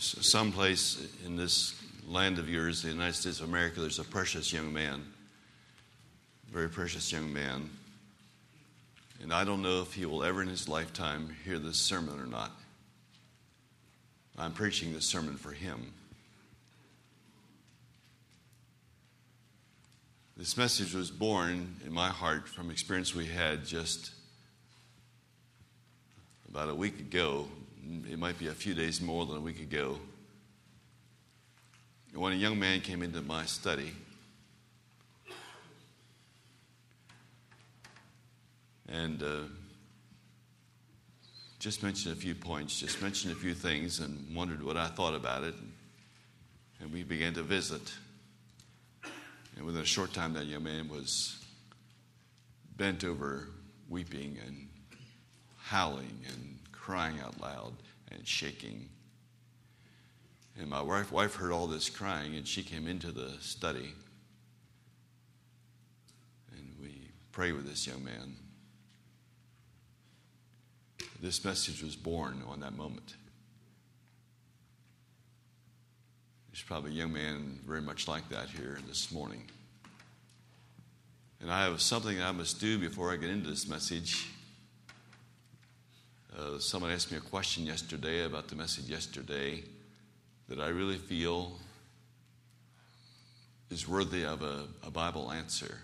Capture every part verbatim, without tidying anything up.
someplace in this land of yours, the United States of America, there's a precious young man, very precious young man. And I don't know if he will ever in his lifetime hear this sermon or not. I'm preaching this sermon for him. This message was born in my heart from experience we had just about a week ago. It might be a few days more than a week ago. When a young man came into my study, and uh, just mentioned a few points, just mentioned a few things and wondered what I thought about it. And we began to visit. And within a short time, that young man was bent over, weeping and howling and crying out loud and shaking. And my wife, wife heard all this crying, and she came into the study. And we prayed with this young man. This message was born on that moment. There's probably a young man very much like that here this morning. And I have something I must do before I get into this message. Uh, someone asked me a question yesterday about the message yesterday that I really feel is worthy of a, a Bible answer.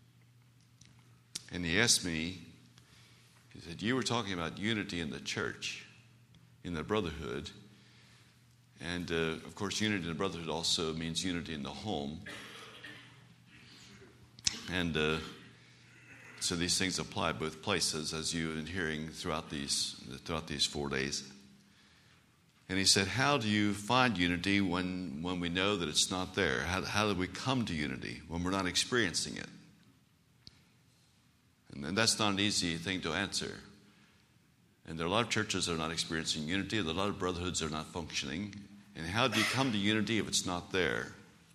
And he asked me, he said, you were talking about unity in the church, in the brotherhood. And, uh, of course, unity in the brotherhood also means unity in the home. And uh, so these things apply both places, as you've been hearing throughout these, throughout these four days. And he said, how do you find unity when, when we know that it's not there? How, how do we come to unity when we're not experiencing it? And that's not an easy thing to answer. And there are a lot of churches that are not experiencing unity. There are a lot of brotherhoods that are not functioning. And how do you come to unity if it's not there?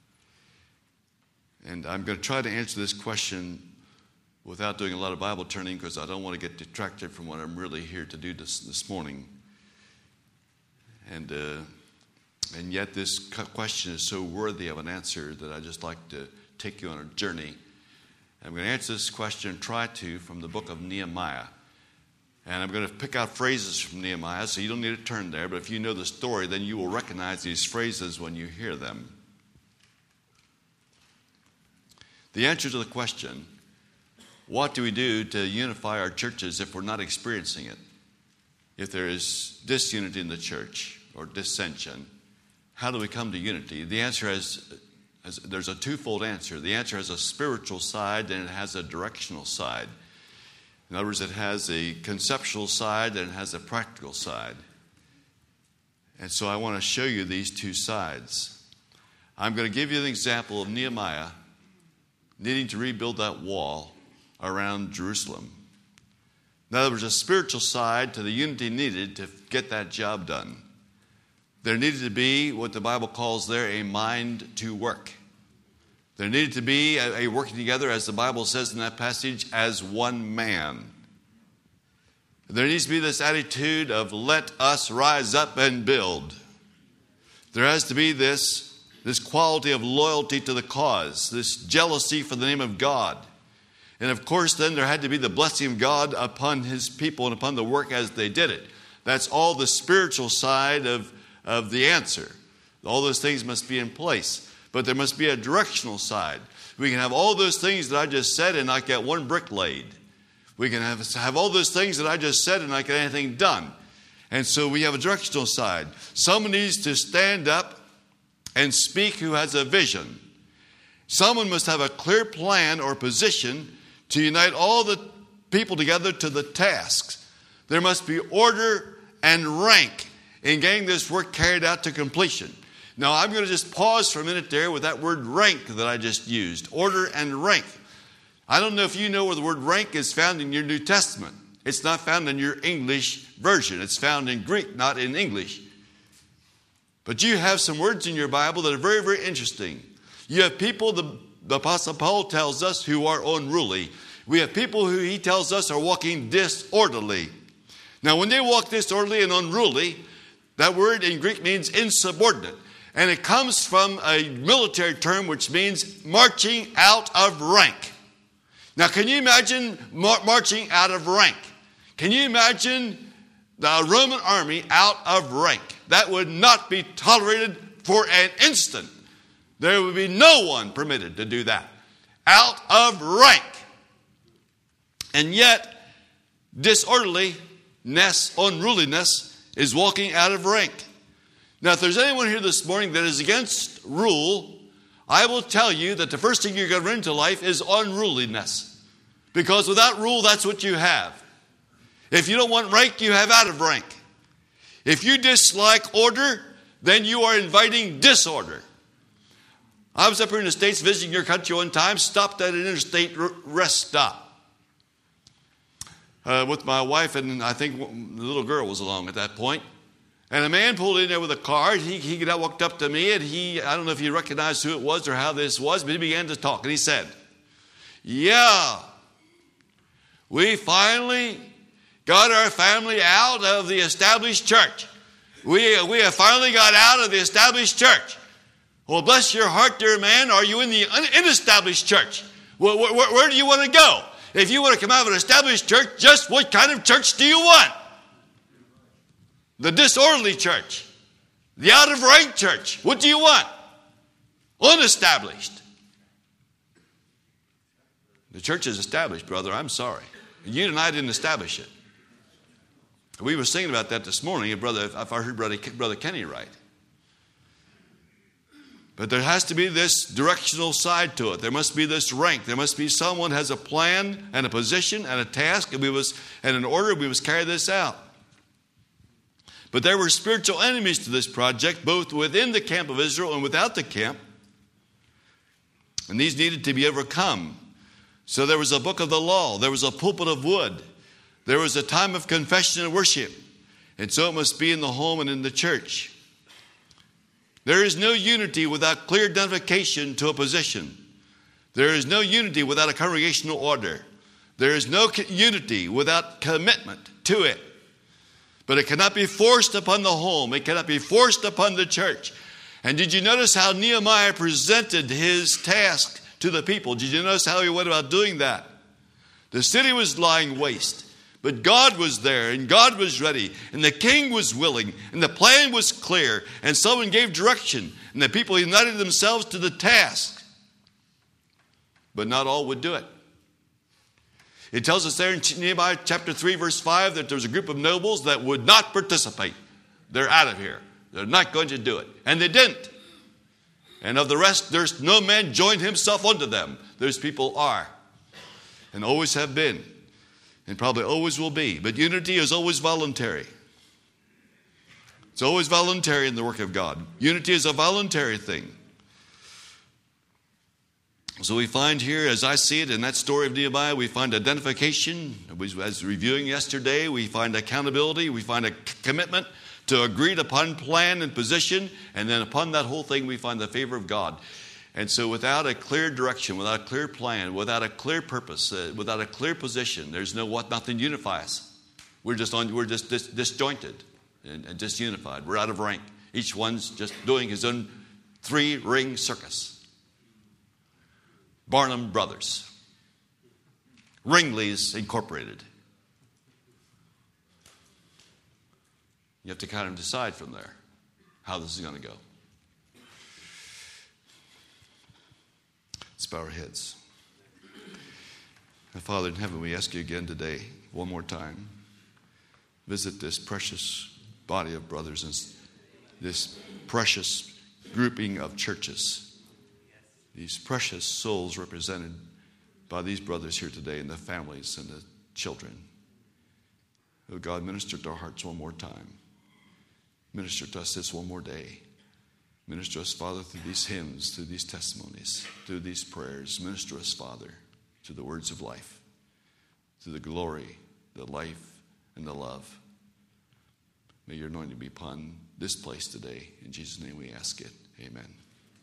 And I'm going to try to answer this question without doing a lot of Bible turning, because I don't want to get detracted from what I'm really here to do this, this morning. And uh, and yet this question is so worthy of an answer that I'd just like to take you on a journey. I'm going to answer this question, try to, from the book of Nehemiah. And I'm going to pick out phrases from Nehemiah, so you don't need to turn there. But if you know the story, then you will recognize these phrases when you hear them. The answer to the question, what do we do to unify our churches if we're not experiencing it? If there is disunity in the church or dissension, how do we come to unity? The answer is, is there's a twofold answer. The answer has a spiritual side and it has a directional side. In other words, it has a conceptual side and it has a practical side. And so I want to show you these two sides. I'm going to give you an example of Nehemiah needing to rebuild that wall around Jerusalem. In other words, a spiritual side to the unity needed to get that job done. There needed to be what the Bible calls there a mind to work. There needed to be a, a working together, as the Bible says in that passage, as one man. There needs to be this attitude of let us rise up and build. There has to be this, this quality of loyalty to the cause, this jealousy for the name of God. And of course, then there had to be the blessing of God upon his people and upon the work as they did it. That's all the spiritual side of, of the answer. All those things must be in place. But there must be a directional side. We can have all those things that I just said and not get one brick laid. We can have, have all those things that I just said and not get anything done. And so we have a directional side. Someone needs to stand up and speak who has a vision. Someone must have a clear plan or position to unite all the people together to the tasks. There must be order and rank in getting this work carried out to completion. Now, I'm going to just pause for a minute there with that word rank that I just used. Order and rank. I don't know if you know where the word rank is found in your New Testament. It's not found in your English version. It's found in Greek, not in English. But you have some words in your Bible that are very, very interesting. You have people, the, the Apostle Paul tells us, who are unruly. We have people who he tells us are walking disorderly. Now, when they walk disorderly and unruly, That word in Greek means insubordinate. And it comes from a military term which means marching out of rank. Now, can you imagine mar- marching out of rank? Can you imagine the Roman army out of rank? That would not be tolerated for an instant. There would be no one permitted to do that. Out of rank. And yet, disorderliness, unruliness is walking out of rank. Now, if there's anyone here this morning that is against rule, I will tell you that the first thing you're going to run into life is unruliness. Because without rule, that's what you have. If you don't want rank, you have out of rank. If you dislike order, then you are inviting disorder. I was up here in the States visiting your country one time, stopped at an interstate rest stop uh, with my wife, and I think the little girl was along at that point. And a man pulled in there with a car. He, he walked up to me, and he, I don't know if he recognized who it was or how this was, but he began to talk. And he said, yeah, we finally got our family out of the established church. We, we have finally got out of the established church. Well, bless your heart, dear man. Are you in the unestablished church? Where, where, where do you want to go? If you want to come out of an established church, just what kind of church do you want? The disorderly church. The out of rank church. What do you want? Unestablished. The church is established, brother. I'm sorry. You and I didn't establish it. We were singing about that this morning, brother, if I heard Brother, Brother Kenny right. But there has to be this directional side to it. There must be this rank. There must be someone has a plan and a position and a task, and we was and an order. We must carry this out. But there were spiritual enemies to this project, both within the camp of Israel and without the camp. And these needed to be overcome. So there was a book of the law. There was a pulpit of wood. There was a time of confession and worship. And so it must be in the home and in the church. There is no unity without clear identification to a position. There is no unity without a congregational order. There is no unity without commitment to it. But it cannot be forced upon the home. It cannot be forced upon the church. And did you notice how Nehemiah presented his task to the people? Did you notice how he went about doing that? The city was lying waste. But God was there, and God was ready, and the king was willing, and the plan was clear, and someone gave direction, and the people united themselves to the task. But not all would do it. It tells us there in Nehemiah chapter three, verse five, that there was a group of nobles that would not participate. They're out of here. They're not going to do it. And they didn't. And of the rest, there's no man joined himself unto them. Those people are, and always have been. And probably always will be. But unity is always voluntary. It's always voluntary in the work of God. Unity is a voluntary thing. So we find here, as I see it in that story of Nehemiah, we find identification. As reviewing yesterday, we find accountability. We find a commitment to agreed upon plan and position. And then upon that whole thing, we find the favor of God. And so without a clear direction, without a clear plan, without a clear purpose, uh, without a clear position, there's no what, nothing unifies us. We're just on, we're just dis, disjointed and, and disunified. We're out of rank. Each one's just doing his own three-ring circus. Barnum Brothers. Ringley's Incorporated. You have to kind of decide from there how this is going to go. Let's bow our heads. And Father in heaven, we ask you again today, one more time, visit this precious body of brothers and this precious grouping of churches. These precious souls represented by these brothers here today and the families and the children. Oh God, minister to our hearts one more time. Minister to us this one more day. Minister us, Father, through these hymns, through these testimonies, through these prayers. Minister us, Father, to the words of life, to the glory, the life, and the love. May your anointing be upon this place today. In Jesus' name we ask it. Amen.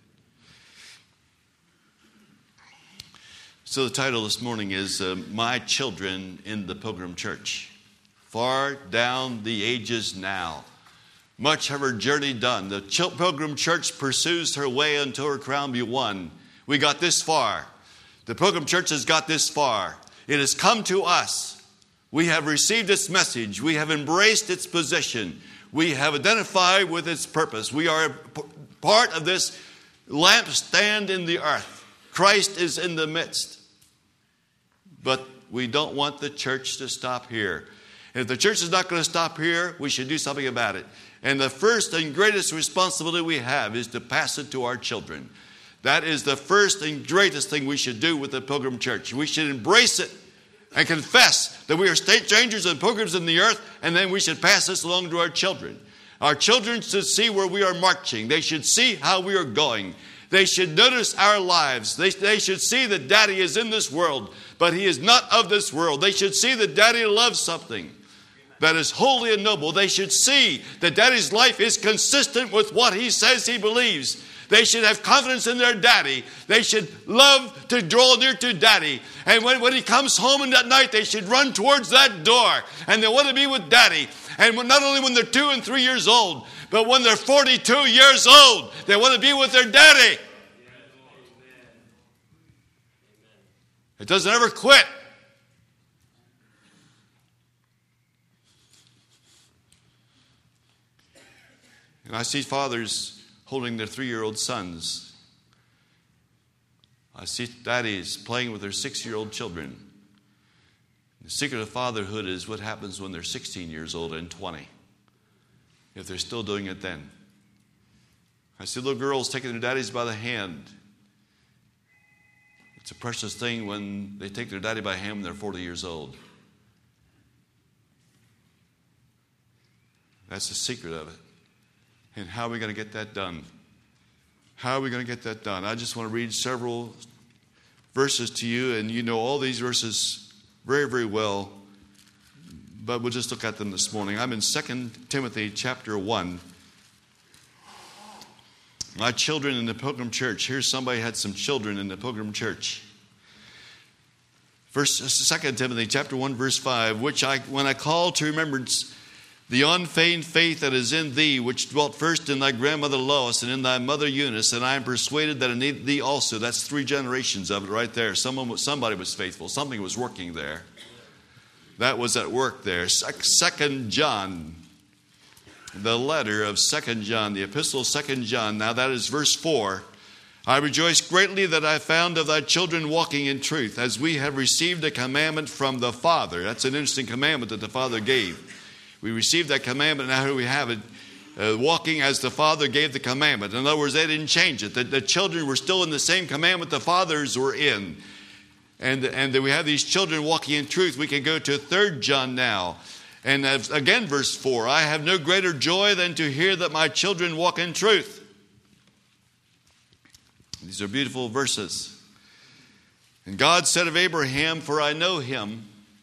So the title this morning is uh, My Children in the Pilgrim Church. Far down the ages now. much have her journey done. The pilgrim church pursues her way until her crown be won. We got this far. The pilgrim church has got this far. It has come to us. We have received its message. We have embraced its position. We have identified with its purpose. We are part of this lampstand in the earth. Christ is in the midst. But we don't want the church to stop here. And if the church is not going to stop here, we should do something about it. And the first and greatest responsibility we have is to pass it to our children. That is the first and greatest thing we should do with the pilgrim church. We should embrace it and confess that we are strangers and pilgrims in the earth, and then we should pass this along to our children. Our children should see where we are marching. They should see how we are going. They should notice our lives. They, they should see that Daddy is in this world, but he is not of this world. They should see that Daddy loves something that is holy and noble. They should see that Daddy's life is consistent with what he says he believes. They should have confidence in their daddy. They should love to draw near to Daddy. And when, when he comes home in that night, they should run towards that door. And they want to be with Daddy. And when, not only when they're two and three years old, but when they're forty-two years old, they want to be with their daddy. It doesn't ever quit. And I see fathers holding their three-year-old sons. I see daddies playing with their six-year-old children. The secret of fatherhood is what happens when they're sixteen years old and twenty, if they're still doing it then. I see little girls taking their daddies by the hand. It's a precious thing when they take their daddy by the hand when they're forty years old. That's the secret of it. And how are we going to get that done? How are we going to get that done? I just want to read several verses to you, and you know all these verses very, very well, but we'll just look at them this morning. I'm in Second Timothy chapter one. My children in the Pilgrim Church. Here's somebody who had some children in the Pilgrim Church. First, Second Timothy chapter one, verse five, which I, when I call to remembrance the unfeigned faith that is in thee, which dwelt first in thy grandmother Lois and in thy mother Eunice, and I am persuaded that in thee also. That's three generations of it right there. Someone, somebody was faithful. Something was working there. That was at work there. Second John, the letter of Second John, the epistle of Second John. Now that is verse four. I rejoice greatly that I found of thy children walking in truth, as we have received a commandment from the Father. That's an interesting commandment that the Father gave. We received that commandment, now here we have it, uh, walking as the Father gave the commandment. In other words, they didn't change it. The, the children were still in the same commandment the fathers were in. And, and that we have these children walking in truth. We can go to Third John now. And as, again, verse four, I have no greater joy than to hear that my children walk in truth. These are beautiful verses. And God said of Abraham, for I know him,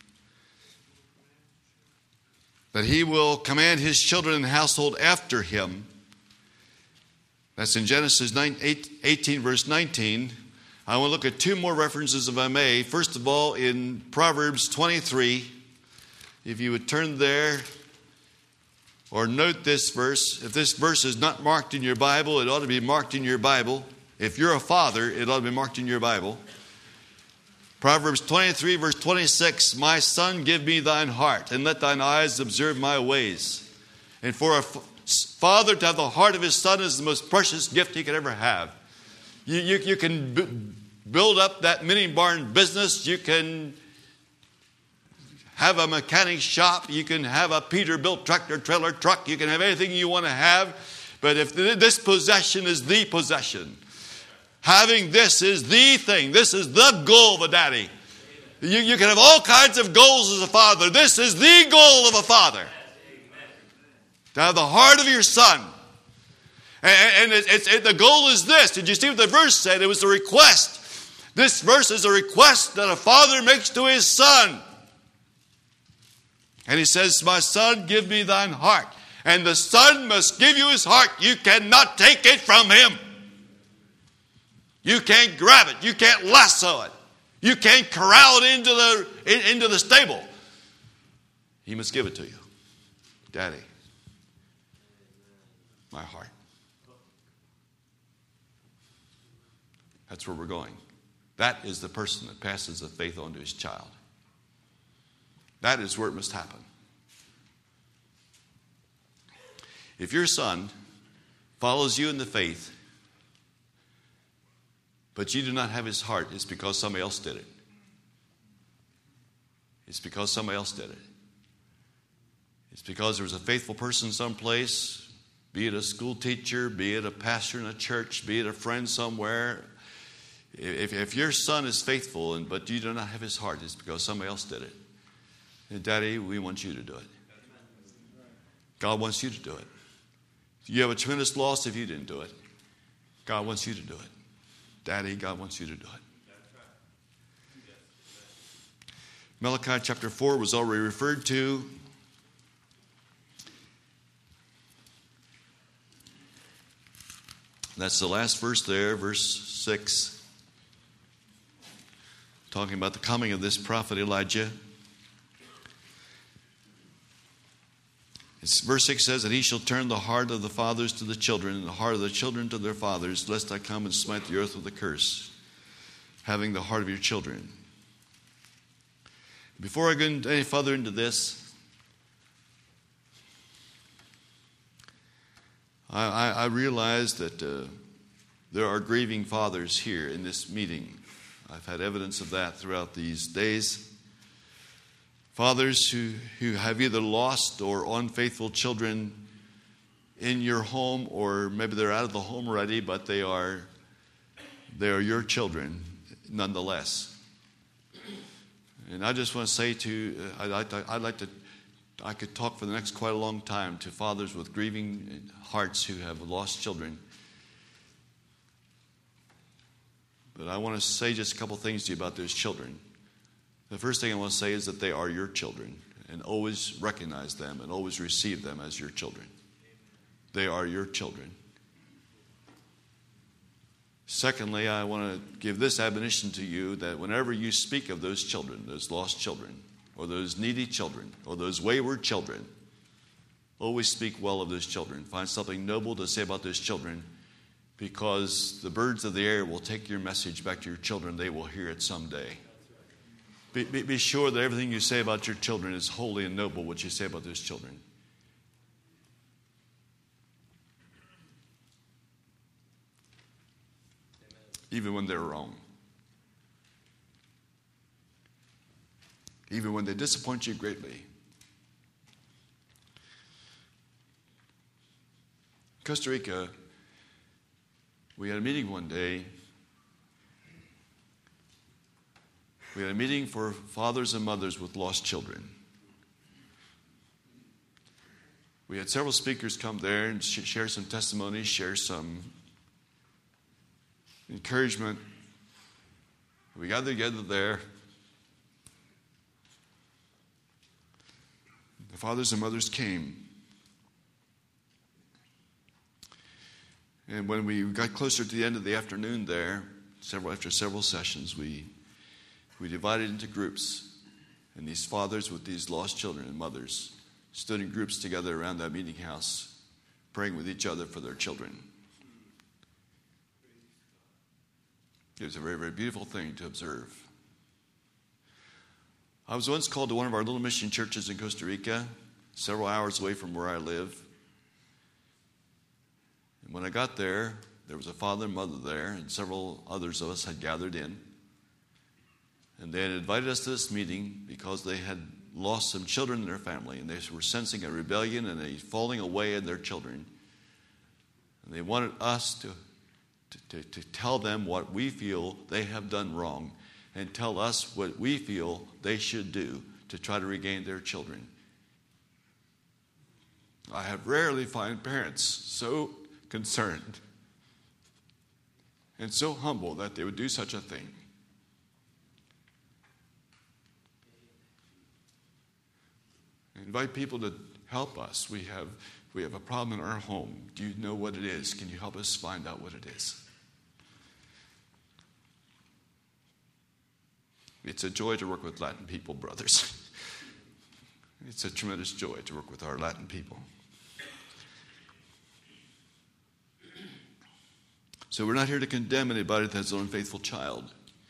that he will command his children and household after him. That's in Genesis eighteen, verse nineteen. I want to look at two more references, if I may. First of all, in Proverbs twenty-three. If you would turn there or note this verse. If this verse is not marked in your Bible, it ought to be marked in your Bible. If you're a father, it ought to be marked in your Bible. Proverbs twenty-three, verse twenty-six, my son, give me thine heart, and let thine eyes observe my ways. And for a f- father to have the heart of his son is the most precious gift he could ever have. You, you, you can b- build up that mini barn business. You can have a mechanic shop. You can have a Peterbilt tractor trailer truck. You can have anything you want to have. But if this possession is the possession, having this is the thing. This is the goal of a daddy. You, you can have all kinds of goals as a father. This is the goal of a father. To have the heart of your son. And, and it, it's, it, the goal is this. Did you see what the verse said? It was a request. This verse is a request that a father makes to his son. And he says, my son, give me thine heart. And the son must give you his heart. You cannot take it from him. You can't grab it. You can't lasso it. You can't corral it into the, in, into the stable. He must give it to you. Daddy. my heart. That's where we're going. That is the person that passes the faith on to his child. That is where it must happen. If your son follows you in the faith, but you do not have his heart, it's because somebody else did it. It's because somebody else did it. It's because there was a faithful person someplace, be it a school teacher, be it a pastor in a church, be it a friend somewhere. If, if your son is faithful, and but you do not have his heart, it's because somebody else did it. And Daddy, we want you to do it. God wants you to do it. You have a tremendous loss if you didn't do it. God wants you to do it. Daddy, God wants you to do it. Malachi chapter four was already referred to. That's the last verse there, verse six. Talking about the coming of this prophet Elijah. It's, verse six says that he shall turn the heart of the fathers to the children, and the heart of the children to their fathers, lest I come and smite the earth with a curse, having the heart of your children. Before I go any further into this, I, I, I realize that uh, there are grieving fathers here in this meeting. I've had evidence of that throughout these days. Fathers who, who have either lost or unfaithful children in your home, or maybe they're out of the home already, but they are, they are your children nonetheless. And I just want to say to, I'd like to, I'd like to, I could talk for the next quite a long time to fathers with grieving hearts who have lost children. But I want to say just a couple things to you about those children. The first thing I want to say is that they are your children, and always recognize them and always receive them as your children. They are your children. Secondly, I want to give this admonition to you, that whenever you speak of those children, those lost children, or those needy children, or those wayward children, always speak well of those children. Find something noble to say about those children, because the birds of the air will take your message back to your children. They will hear it someday. Be, be, be sure that everything you say about your children is holy and noble, what you say about those children. Even when they're wrong. Even when they disappoint you greatly. Costa Rica, we had a meeting one day. We had a meeting for fathers and mothers with lost children. We had several speakers come there and sh- share some testimonies, share some encouragement. We got together there. The fathers and mothers came. And when we got closer to the end of the afternoon there, several after several sessions, we we divided into groups. And these fathers with these lost children and mothers stood in groups together around that meeting house, praying with each other for their children. It was a very, very beautiful thing to observe. I was once called to one of our little mission churches in Costa Rica, several hours away from where I live. And when I got there, there was a father and mother there, and several others of us had gathered in. And they had invited us to this meeting because they had lost some children in their family, and they were sensing a rebellion and a falling away in their children. And they wanted us to, to, to, to tell them what we feel they have done wrong, and tell us what we feel they should do to try to regain their children. I have rarely found parents so concerned and so humble that they would do such a thing. Invite people to help us. We have we have a problem in our home. Do you know what it is? Can you help us find out what it is? It's a joy to work with Latin people, brothers. It's a tremendous joy to work with our Latin people. So we're not here to condemn anybody that's an unfaithful child.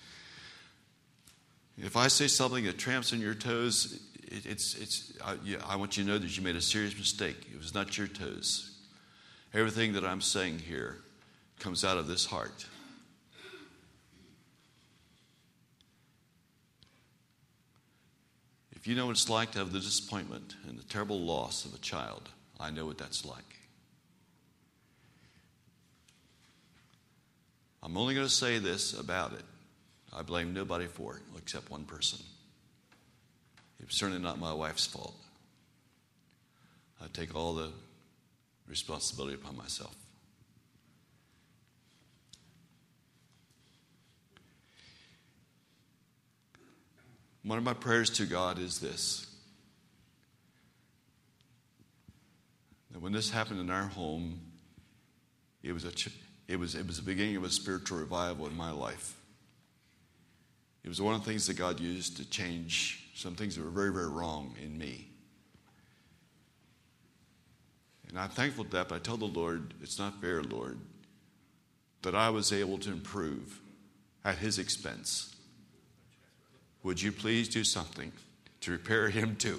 If I say something that tramps on your toes, it, it's, it's, I, yeah, I want you to know that you made a serious mistake. It was not your toes. Everything that I'm saying here comes out of this heart. If you know what it's like to have the disappointment and the terrible loss of a child, I know what that's like. I'm only going to say this about it. I blame nobody for it except one person. It was certainly not my wife's fault. I take all the responsibility upon myself. One of my prayers to God is this: that when this happened in our home, it was a it was it was the beginning of a spiritual revival in my life. It was one of the things that God used to change some things that were very, very wrong in me. And I'm thankful for that, but I told the Lord, it's not fair, Lord, that I was able to improve at His expense. Would you please do something to repair him too?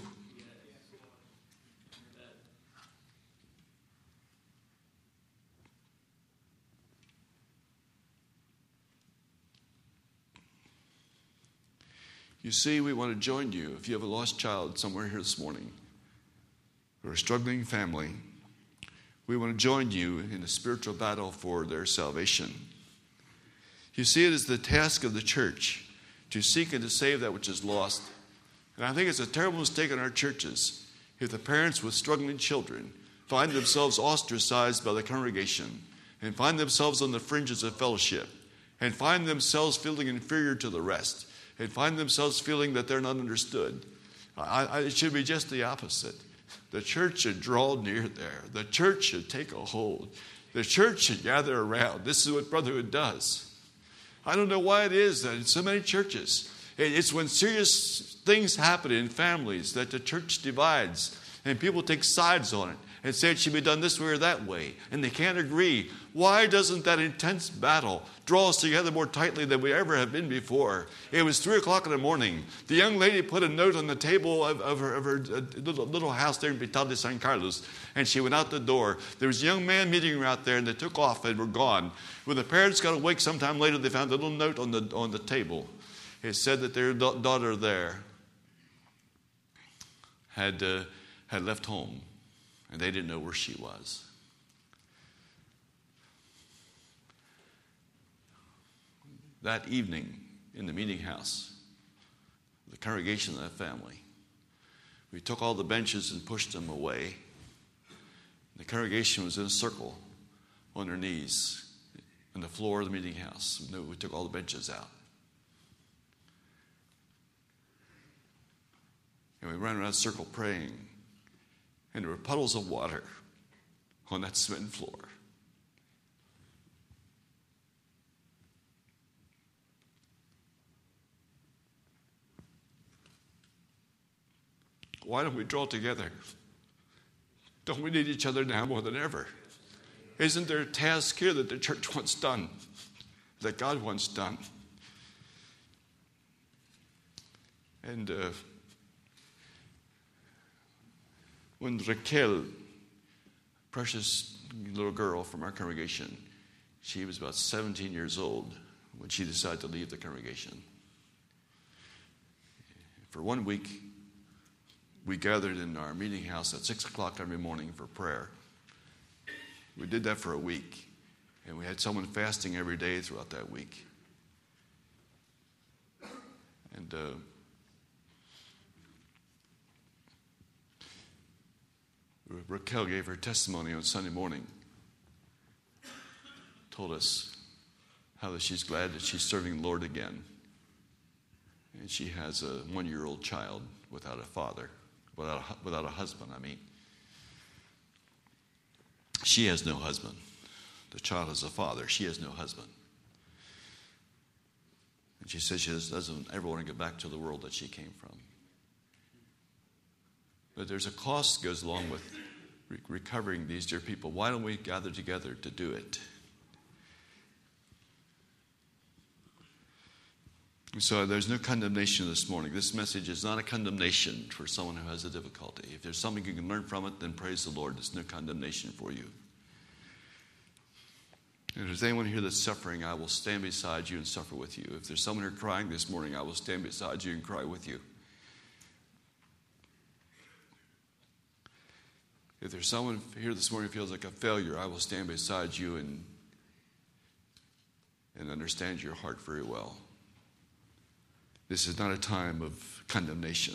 You see, we want to join you. If you have a lost child somewhere here this morning, or a struggling family, we want to join you in the spiritual battle for their salvation. You see, it is the task of the church to seek and to save that which is lost. And I think it's a terrible mistake in our churches if the parents with struggling children find themselves ostracized by the congregation and find themselves on the fringes of fellowship and find themselves feeling inferior to the rest and find themselves feeling that they're not understood. I, I, it should be just the opposite. The church should draw near there. The church should take a hold. The church should gather around. This is what brotherhood does. I don't know why it is that in so many churches, it's when serious things happen in families that the church divides and people take sides on it and say it should be done this way or that way, and they can't agree. Why doesn't that intense battle draw us together more tightly than we ever have been before? It was three o'clock in the morning. The young lady put a note on the table of, of her, of her uh, little, little house there in Vital de San Carlos, and she went out the door. There was a young man meeting her out there, and they took off and were gone. When the parents got awake sometime later, they found a little note on the on the table. It said that their da- daughter there had uh, had left home, and they didn't know where she was. That evening in the meeting house, the congregation of that family, we took all the benches and pushed them away. The congregation was in a circle on their knees on the floor of the meeting house. We took all the benches out. And we ran around a circle praying. And there were puddles of water on that cement floor. Why don't we draw together? Don't we need each other now more than ever? Isn't there a task here that the church wants done, that God wants done? And uh, when Raquel, precious little girl from our congregation, she was about seventeen years old when she decided to leave the congregation. For one week, we gathered in our meeting house at six o'clock every morning for prayer. We did that for a week, and we had someone fasting every day throughout that week. And uh, Raquel gave her testimony on Sunday morning, told us how that she's glad that she's serving the Lord again. And she has a one-year-old child without a father, without a, without a husband, I mean. She has no husband. The child has a father. She has no husband. And she says she doesn't ever want to get back to the world that she came from. But there's a cost that goes along with re- recovering these dear people. Why don't we gather together to do it? So there's no condemnation this morning. This message is not a condemnation for someone who has a difficulty. If there's something you can learn from it, then praise the Lord. There's no condemnation for you. And if there's anyone here that's suffering, I will stand beside you and suffer with you. If there's someone here crying this morning, I will stand beside you and cry with you. If there's someone here this morning who feels like a failure, I will stand beside you and, and understand your heart very well. This is not a time of condemnation.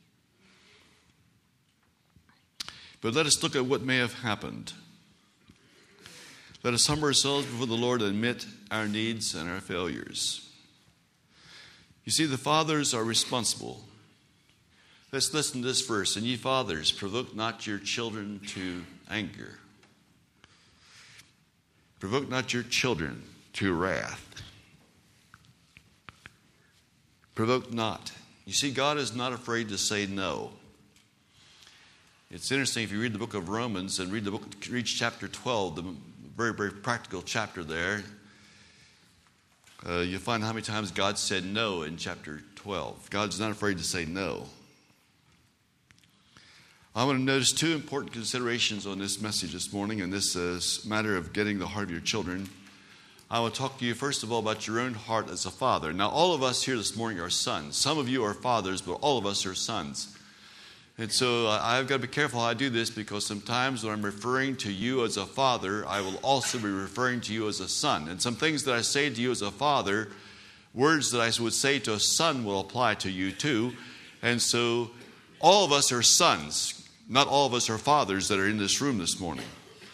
But let us look at what may have happened. Let us humble ourselves before the Lord and admit our needs and our failures. You see, the fathers are responsible. Let's listen to this verse. And ye fathers, provoke not your children to anger. Provoke not your children to wrath. Provoke not. You see, God is not afraid to say no. It's interesting if you read the book of Romans and read the book, read chapter twelve, the very, very practical chapter there, uh, you'll find how many times God said no in chapter twelve. God's not afraid to say no. I want to notice two important considerations on this message this morning and this uh, matter of getting the heart of your children. I will talk to you first of all about your own heart as a father. Now, all of us here this morning are sons. Some of you are fathers, but all of us are sons. And so uh, I've got to be careful how I do this, because sometimes when I'm referring to you as a father, I will also be referring to you as a son. And some things that I say to you as a father, words that I would say to a son will apply to you too. And so all of us are sons. Not all of us are fathers that are in this room this morning.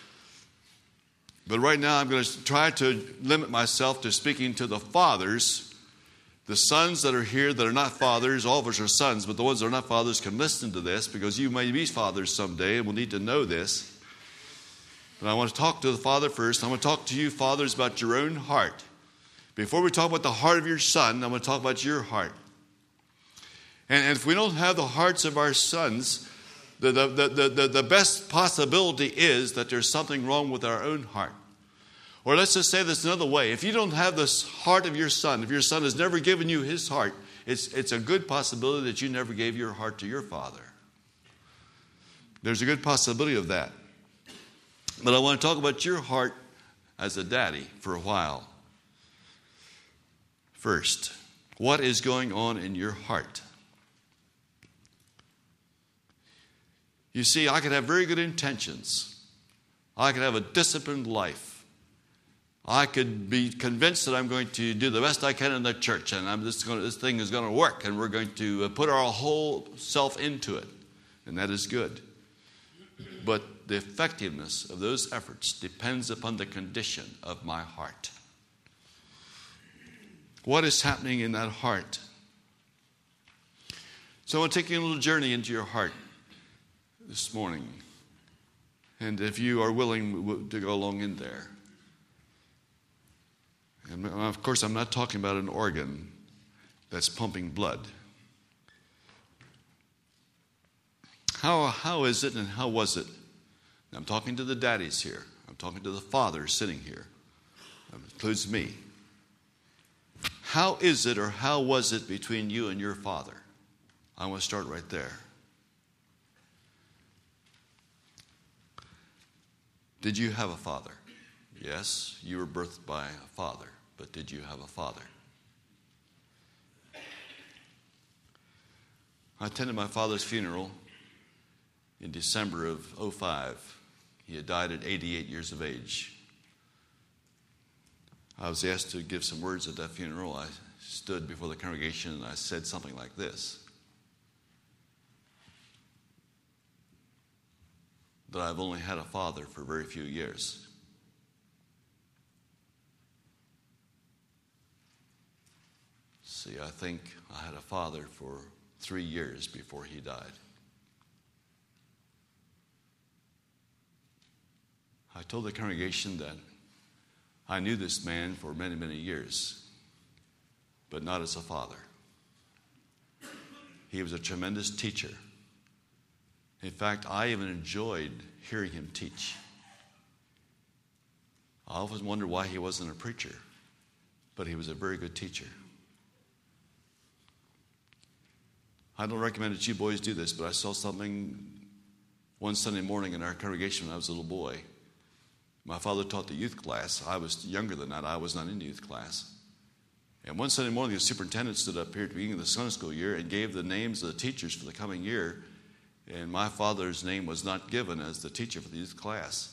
But right now I'm going to try to limit myself to speaking to the fathers. The sons that are here that are not fathers, all of us are sons, but the ones that are not fathers can listen to this, because you may be fathers someday and will need to know this. But I want to talk to the father first. I want to talk to you fathers about your own heart. Before we talk about the heart of your son, I want to talk about your heart. And, and if we don't have the hearts of our sons, The, the, the, the, the best possibility is that there's something wrong with our own heart. Or let's just say this another way. If you don't have the heart of your son, if your son has never given you his heart, it's, it's a good possibility that you never gave your heart to your father. There's a good possibility of that. But I want to talk about your heart as a daddy for a while. First, what is going on in your heart? You see, I could have very good intentions. I could have a disciplined life. I could be convinced that I'm going to do the best I can in the church, and I'm just going to, this thing is going to work, and we're going to put our whole self into it. And that is good. But the effectiveness of those efforts depends upon the condition of my heart. What is happening in that heart? So I want to take you a little journey into your heart this morning. And if you are willing to go along in there. And of course, I'm not talking about an organ that's pumping blood. How, how is it and how was it? I'm talking to the daddies here. I'm talking to the fathers sitting here. That includes me. How is it or how was it between you and your father? I want to start right there. Did you have a father? Yes, you were birthed by a father, but did you have a father? I attended my father's funeral in December of oh five. He had died at eighty-eight years of age. I was asked to give some words at that funeral. I stood before the congregation and I said something like this: that I've only had a father for very few years. See, I think I had a father for three years before he died. I told the congregation that I knew this man for many, many years, but not as a father. He was a tremendous teacher. In fact, I even enjoyed hearing him teach. I often wondered why he wasn't a preacher, but he was a very good teacher. I don't recommend that you boys do this, but I saw something one Sunday morning in our congregation when I was a little boy. My father taught the youth class. I was younger than that. I was not in youth class. And one Sunday morning, the superintendent stood up here at the beginning of the Sunday school year and gave the names of the teachers for the coming year. And my father's name was not given as the teacher for the youth class.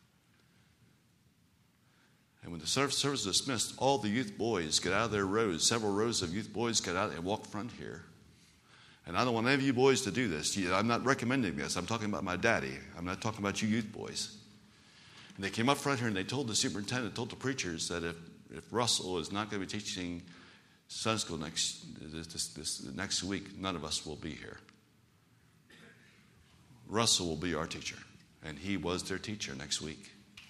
And when the service was dismissed, all the youth boys get out of their rows. Several rows of youth boys got out and walked front here. And I don't want any of you boys to do this. I'm not recommending this. I'm talking about my daddy. I'm not talking about you youth boys. And they came up front here and they told the superintendent, told the preachers that if, if Russell is not going to be teaching Sunday school next, this, this, next week, none of us will be here. Russell will be our teacher. And he was their teacher next week.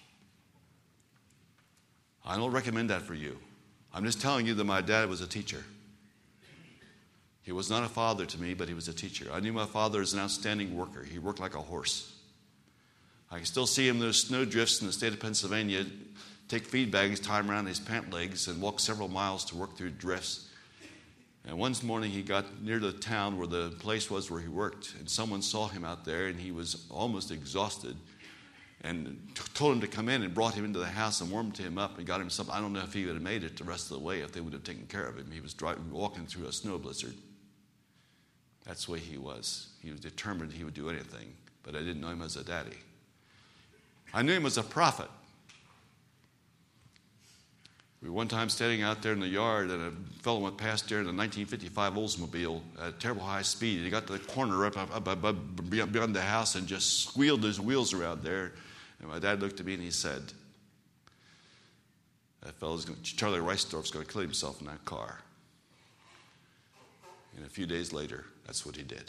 I don't recommend that for you. I'm just telling you that my dad was a teacher. He was not a father to me, but he was a teacher. I knew my father as an outstanding worker. He worked like a horse. I can still see him in those snow drifts in the state of Pennsylvania, take feed bags, tie them around his pant legs, and walk several miles to work through drifts. And one morning he got near the town where the place was where he worked, and someone saw him out there, and he was almost exhausted, and t- told him to come in and brought him into the house and warmed him up and got him something. I don't know if he would have made it the rest of the way if they would have taken care of him. He was driving, walking through a snow blizzard. That's the way he was. He was determined he would do anything, but I didn't know him as a daddy. I knew him as a prophet. We were one time standing out there in the yard, and a fellow went past there in a nineteen fifty-five Oldsmobile at a terrible high speed. He got to the corner up, up, up, up beyond the house and just squealed his wheels around there. And my dad looked at me and he said, that fellow's going, Charlie Reisdorf's going to kill himself in that car. And a few days later, that's what he did.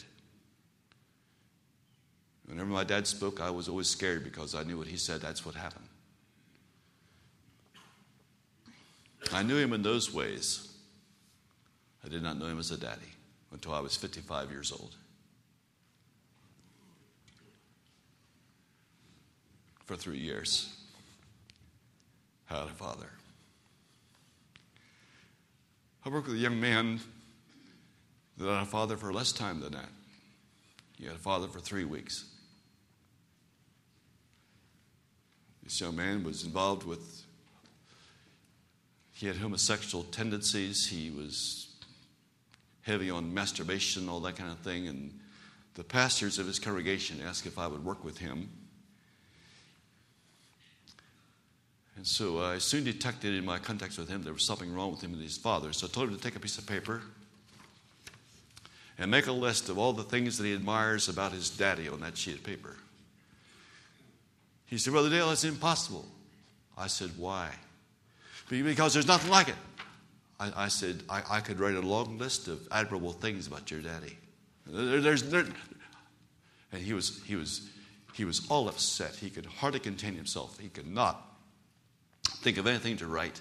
Whenever my dad spoke, I was always scared because I knew what he said, that's what happened. I knew him in those ways. I did not know him as a daddy until I was fifty-five years old. For three years, I had a father. I worked with a young man that had a father for less time than that. He had a father for three weeks. This young man was involved with, he had homosexual tendencies. He was heavy on masturbation, all that kind of thing. And the pastors of his congregation asked if I would work with him. And so I soon detected in my contacts with him there was something wrong with him and his father. So I told him to take a piece of paper and make a list of all the things that he admires about his daddy on that sheet of paper. He said, Brother Dale, that's impossible. I said, why? Because there's nothing like it. I, I said, I, I could write a long list of admirable things about your daddy. There, there's, there, and he was, he was, he was all upset. He could hardly contain himself. He could not think of anything to write.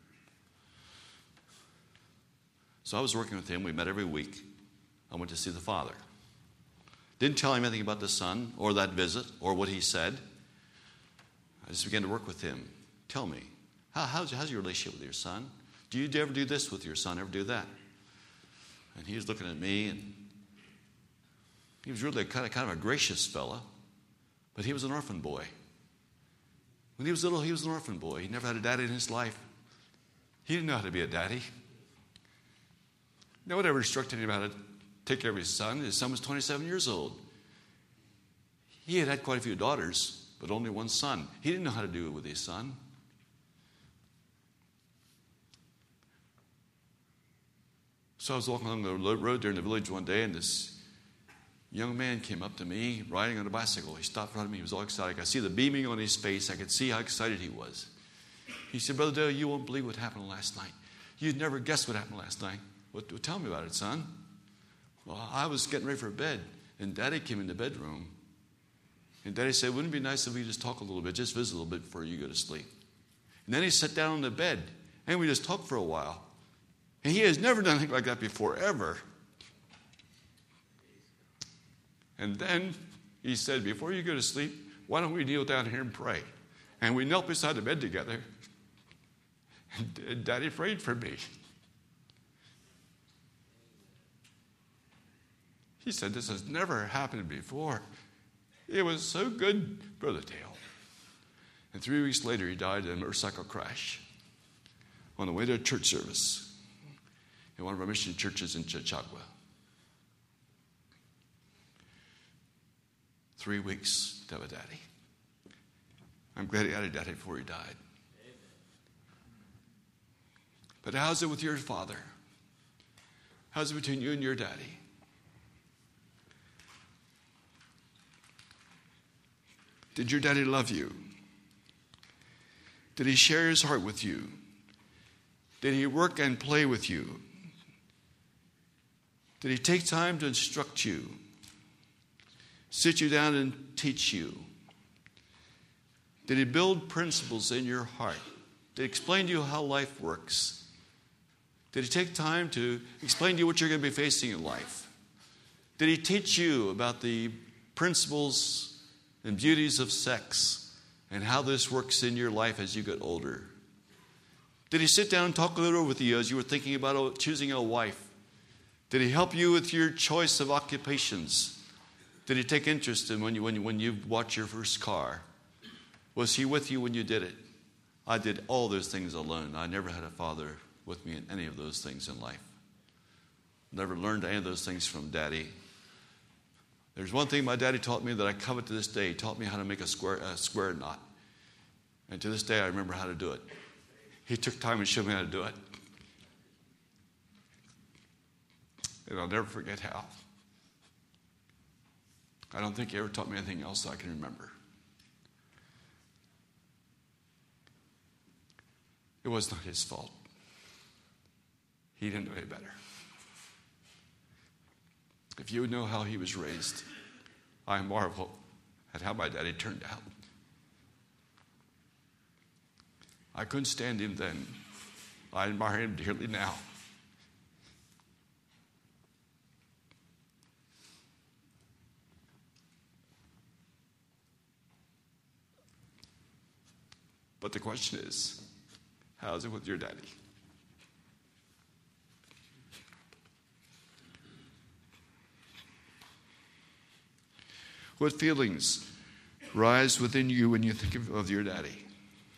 So I was working with him. We met every week. I went to see the father. Didn't tell him anything about the son or that visit or what he said. I just began to work with him. Tell me, how, how's, how's your relationship with your son? Do you ever do this with your son, ever do that? And he was looking at me, and he was really kind of, kind of a gracious fella, but he was an orphan boy. When he was little, he was an orphan boy. He never had a daddy in his life. He didn't know how to be a daddy. No one ever instructed him how to take care of his son. His son was twenty-seven years old. He had had quite a few daughters, but only one son. He didn't know how to do it with his son. So I was walking along the road there in the village one day, and this young man came up to me riding on a bicycle. He stopped in front of me. He was all excited. I could see the beaming on his face. I could see how excited he was. He said, Brother Dale, you won't believe what happened last night. You'd never guess what happened last night. What, well, tell me about it, son. Well, I was getting ready for bed, and Daddy came in the bedroom. And Daddy said, wouldn't it be nice if we just talk a little bit, just visit a little bit before you go to sleep? And then he sat down on the bed, and we just talked for a while. And he has never done anything like that before, ever. And then he said, before you go to sleep, why don't we kneel down here and pray? And we knelt beside the bed together. And Daddy prayed for me. He said, this has never happened before. It was so good, Brother Dale. And three weeks later, he died in a motorcycle crash on the way to a church service in one of our mission churches in Chichagua. Three weeks to have a daddy. I'm glad he had a daddy before he died. But how's it with your father? How's it between you and your daddy? Did your daddy love you? Did he share his heart with you? Did he work and play with you? Did he take time to instruct you? Sit you down and teach you? Did he build principles in your heart? Did he explain to you how life works? Did he take time to explain to you what you're going to be facing in life? Did he teach you about the principles and beauties of sex and how this works in your life as you get older? Did he sit down and talk a little with you as you were thinking about choosing a wife? Did he help you with your choice of occupations? Did he take interest in when you, when you, when you bought your first car? Was he with you when you did it? I did all those things alone. I never had a father with me in any of those things in life. Never learned any of those things from Daddy. There's one thing my daddy taught me that I covet to this day. He taught me how to make a square, a square knot. And to this day, I remember how to do it. He took time and showed me how to do it. And I'll never forget how. I don't think he ever taught me anything else that I can remember. It was not his fault. He didn't know any better. If you would know how he was raised, I marvel at how my daddy turned out. I couldn't stand him then. I admire him dearly now. But the question is, how's it with your daddy? What feelings rise within you when you think of, of your daddy?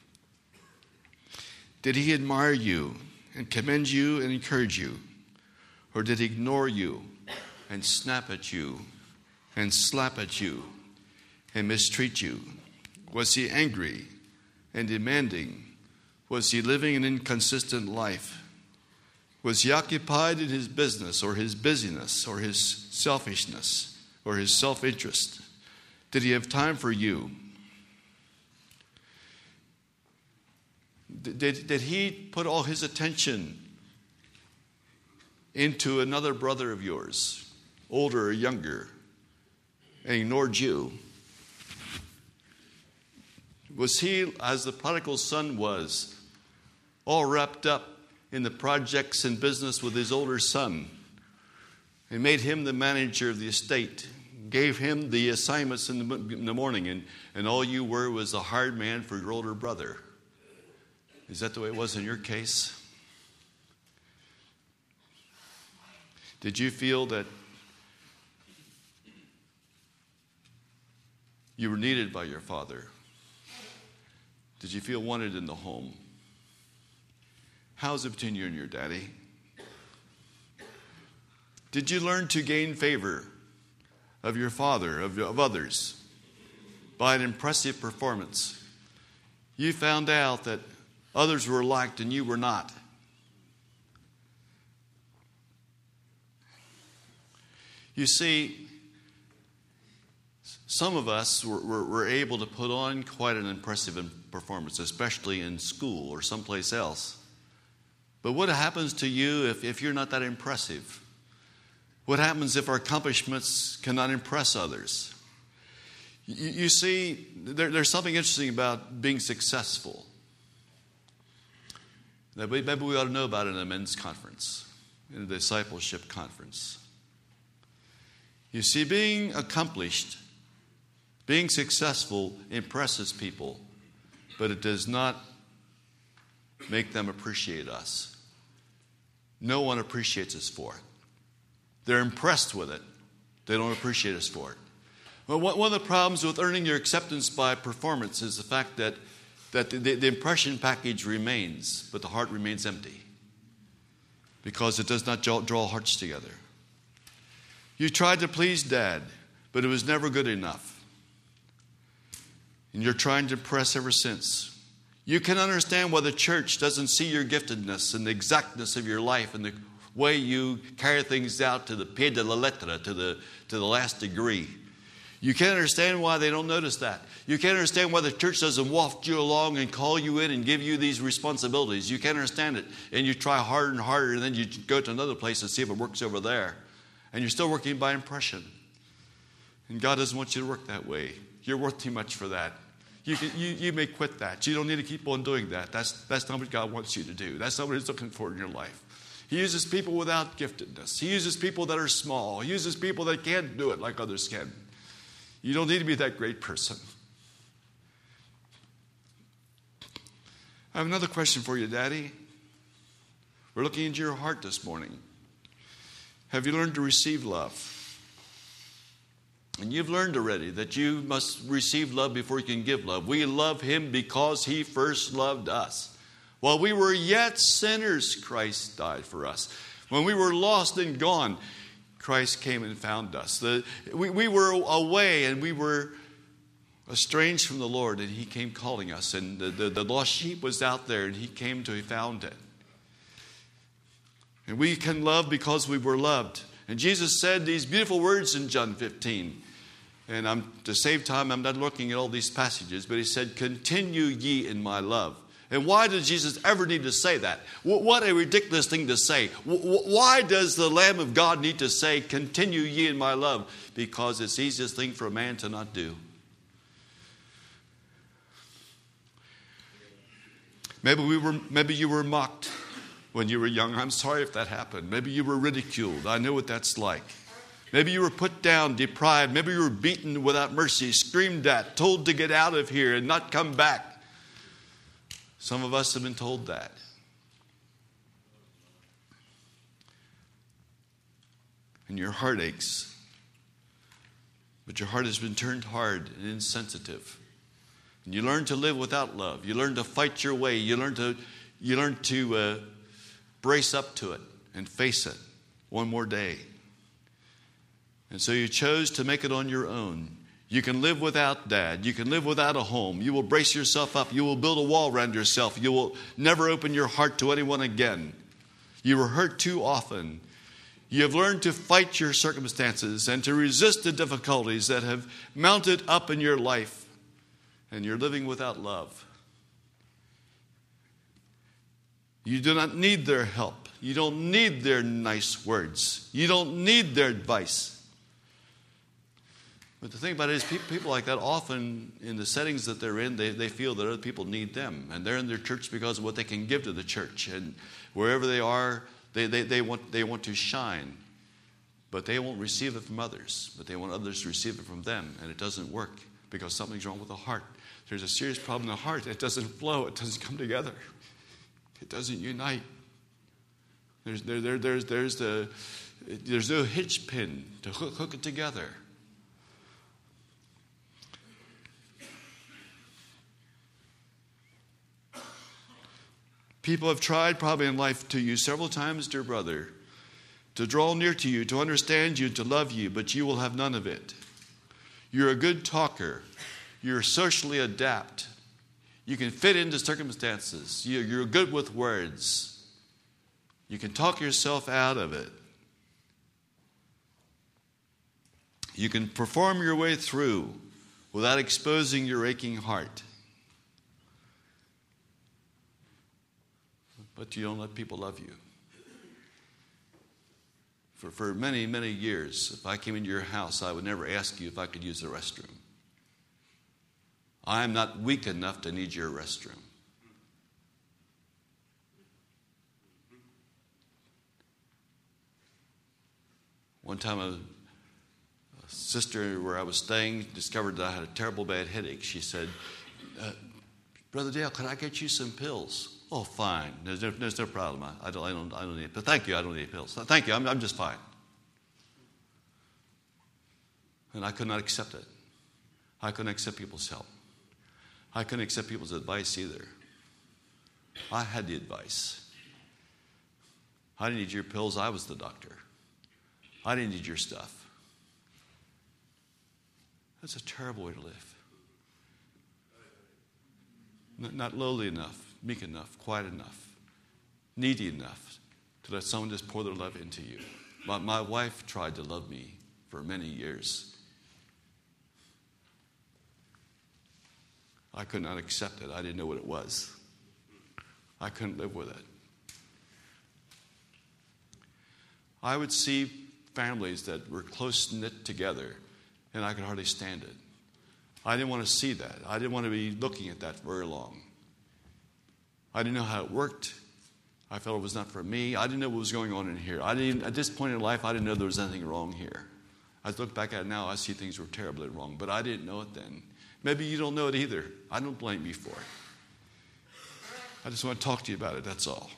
Did he admire you and commend you and encourage you? Or did he ignore you and snap at you and slap at you and mistreat you? Was he angry and demanding? Was he living an inconsistent life? Was he occupied in his business or his busyness or his selfishness or his self-interest? Did he have time for you? Did, did he put all his attention into another brother of yours, older or younger, and ignored you? Was he, as the prodigal son was, all wrapped up in the projects and business with his older son and made him the manager of the estate, gave him the assignments in the, in the morning, and, and all you were was a hired man for your older brother? Is that the way it was in your case? Did you feel that you were needed by your father? Did you feel wanted in the home? How's it between you and your daddy? Did you learn to gain favor of your father, of, of others, by an impressive performance? You found out that others were liked and you were not. You see, some of us were, were, were able to put on quite an impressive performance, especially in school or someplace else. But what happens to you if, if you're not that impressive? What happens if our accomplishments cannot impress others? You, you see, there, there's something interesting about being successful that maybe we ought to know about in a men's conference, in a discipleship conference. You see, being accomplished, being successful impresses people, but it does not make them appreciate us. No one appreciates us for it. They're impressed with it, They don't appreciate us for it. Well, one of the problems with earning your acceptance by performance is the fact that, that the, the impression package remains, but the heart remains empty because it does not draw hearts together. You tried to please Dad, but it was never good enough. And you're trying to impress ever since. You can understand why the church doesn't see your giftedness and the exactness of your life and the way you carry things out to the pied de la lettre, to the, to the last degree. You can't understand why they don't notice that. You can't understand why the church doesn't waft you along and call you in and give you these responsibilities. You can't understand it. And you try harder and harder, and then you go to another place and see if it works over there. And you're still working by impression. And God doesn't want you to work that way. You're worth too much for that. You, can, you, you may quit that. You don't need to keep on doing that. That's, that's not what God wants you to do. That's not what He's looking for in your life. He uses people without giftedness. He uses people that are small. He uses people that can't do it like others can. You don't need to be that great person. I have another question for you, Daddy. We're looking into your heart this morning. Have you learned to receive love? And you've learned already that you must receive love before you can give love. We love Him because He first loved us. While we were yet sinners, Christ died for us. When we were lost and gone, Christ came and found us. The, we, we were away and we were estranged from the Lord, and He came calling us. And the, the, the lost sheep was out there, and He came to He found it. And we can love because we were loved. And Jesus said these beautiful words in John fifteen. And I'm, to save time, I'm not looking at all these passages, but He said, "Continue ye in my love." And why did Jesus ever need to say that? What a ridiculous thing to say. Why does the Lamb of God need to say, "Continue ye in my love"? Because it's the easiest thing for a man to not do. Maybe we were, maybe you were mocked when you were young. I'm sorry if that happened. Maybe you were ridiculed. I know what that's like. Maybe you were put down, deprived. Maybe you were beaten without mercy, screamed at, told to get out of here and not come back. Some of us have been told that. And your heart aches. But your heart has been turned hard and insensitive. And you learn to live without love. You learn to fight your way. You learn to, you learn to uh, brace up to it and face it one more day. And so you chose to make it on your own. You can live without Dad. You can live without a home. You will brace yourself up. You will build a wall around yourself. You will never open your heart to anyone again. You were hurt too often. You have learned to fight your circumstances and to resist the difficulties that have mounted up in your life. And you're living without love. You do not need their help. You don't need their nice words. You don't need their advice. But the thing about it is people, people like that often in the settings that they're in, they, they feel that other people need them. And they're in their church because of what they can give to the church. And wherever they are, they, they, they, want, they want to shine. But they won't receive it from others. But they want others to receive it from them. And it doesn't work because something's wrong with the heart. There's a serious problem in the heart. It doesn't flow. It doesn't come together. It doesn't unite. There's, there, there, there's, there's, the, there's no hitch pin to hook, hook it together. People have tried probably in life to you several times, dear brother, to draw near to you, to understand you, to love you, but you will have none of it. You're a good talker. You're socially adept. You can fit into circumstances. You're good with words. You can talk yourself out of it. You can perform your way through without exposing your aching heart. But you don't let people love you. For, for many, many years, if I came into your house, I would never ask you if I could use the restroom. I am not weak enough to need your restroom. One time, a, a sister where I was staying discovered that I had a terrible bad headache. She said, uh, "Brother Dale, can I get you some pills?" "Oh, fine. There's no, there's no problem. I, I don't. I don't. I don't need. But thank you. I don't need pills. Thank you. I'm, I'm just fine." And I could not accept it. I couldn't accept people's help. I couldn't accept people's advice either. I had the advice. I didn't need your pills. I was the doctor. I didn't need your stuff. That's a terrible way to live. Not, not lowly enough, meek enough, quiet enough, needy enough to let someone just pour their love into you. My, my wife tried to love me for many years. I could not accept it. I didn't know what it was. I couldn't live with it. I would see families that were close-knit together, and I could hardly stand it. I didn't want to see that. I didn't want to be looking at that very long. I didn't know how it worked. I felt it was not for me. I didn't know what was going on in here. I didn't, at this point in life, I didn't know there was anything wrong here. I look back at it now, I see things were terribly wrong, but I didn't know it then. Maybe you don't know it either. I don't blame you for it. I just want to talk to you about it, that's all.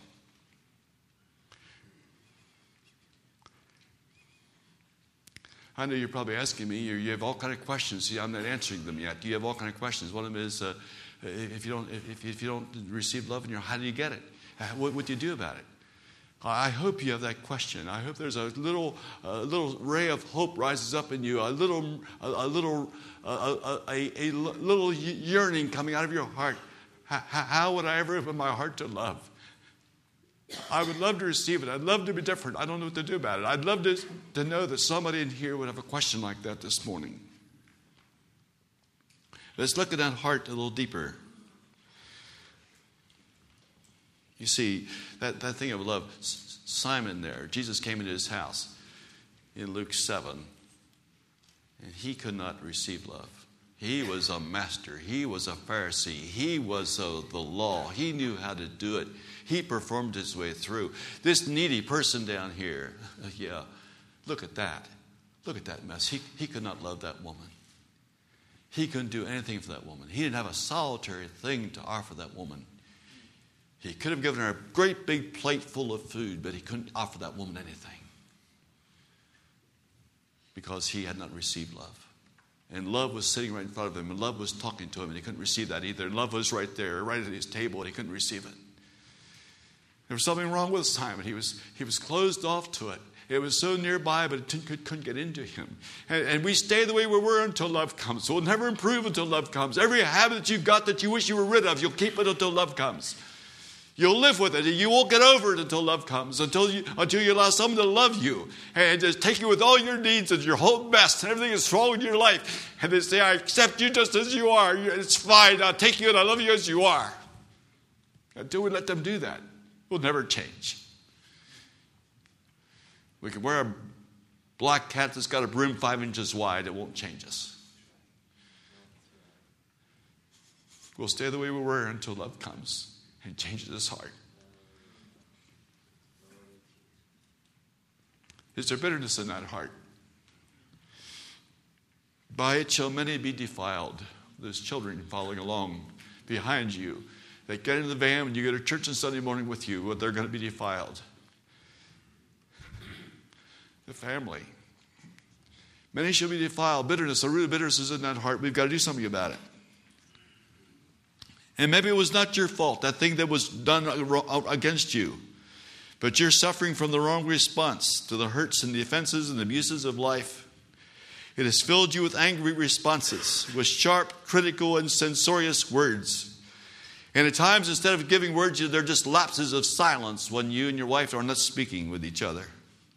I know you're probably asking me, you have all kind of questions. See, I'm not answering them yet. You have all kind of questions. One of them is, uh, if you don't, if, if you don't receive love in your, how do you get it? What, what do you do about it? I hope you have that question. I hope there's a little, a little ray of hope rises up in you. A little, a, a little, a, a, a, a little yearning coming out of your heart. How, how would I ever open my heart to love? I would love to receive it. I'd love to be different. I don't know what to do about it. I'd love to, to know that somebody in here would have a question like that this morning. Let's look at that heart a little deeper. You see, that, that thing of love, Simon there, Jesus came into his house in Luke seven, and he could not receive love. He was a master. He was a Pharisee. He was uh, the law. He knew how to do it. He performed his way through. This needy person down here, yeah, look at that. Look at that mess. He, he could not love that woman. He couldn't do anything for that woman. He didn't have a solitary thing to offer that woman. He could have given her a great big plate full of food, but he couldn't offer that woman anything because he had not received love. And love was sitting right in front of him, and love was talking to him, and he couldn't receive that either. And love was right there, right at his table, and he couldn't receive it. There was something wrong with Simon. He was, he was closed off to it. It was so nearby, but it could, couldn't get into him. And, and we stay the way we were until love comes. We'll never improve until love comes. Every habit that you've got that you wish you were rid of, you'll keep it until love comes. You'll live with it. You won't get over it until love comes, until you, until you allow someone to love you and just take you with all your needs and your whole mess and everything that's wrong in your life. And they say, I accept you just as you are. It's fine. I'll take you and I love you as you are. Until we let them do that, we'll never change. We can wear a black cat that's got a broom five inches wide. It won't change us. We'll stay the way we were until love comes and changes his heart. Is there bitterness in that heart? By it shall many be defiled. There's children following along behind you. They get into the van when you go to church on Sunday morning with you, but they're going to be defiled. The family. Many shall be defiled. Bitterness, the root of bitterness is in that heart. We've got to do something about it. And maybe it was not your fault, that thing that was done against you. But you're suffering from the wrong response to the hurts and the offenses and the abuses of life. It has filled you with angry responses, with sharp, critical, and censorious words. And at times, instead of giving words, they're just lapses of silence when you and your wife are not speaking with each other.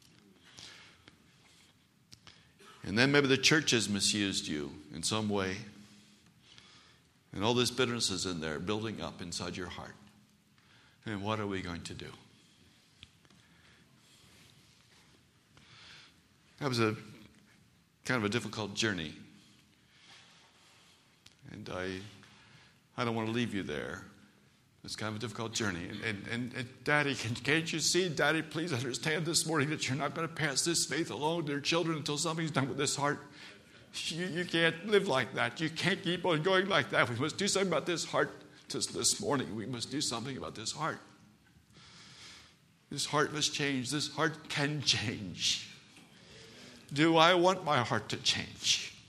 And then maybe the church has misused you in some way. And all this bitterness is in there, building up inside your heart. And what are we going to do? That was a kind of a difficult journey. And I I don't want to leave you there. It's kind of a difficult journey. And, and, and, and Daddy, can, can't you see, Daddy, please understand this morning that you're not going to pass this faith along to your children until something's done with this heart. You, you can't live like that. You can't keep on going like that. We must do something about this heart just this morning. We must do something about this heart. This heart must change. This heart can change. Do I want my heart to change?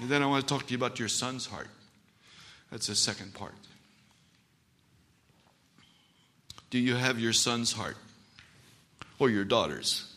And then I want to talk to you about your son's heart. That's the second part. Do you have your son's heart? Or your daughter's?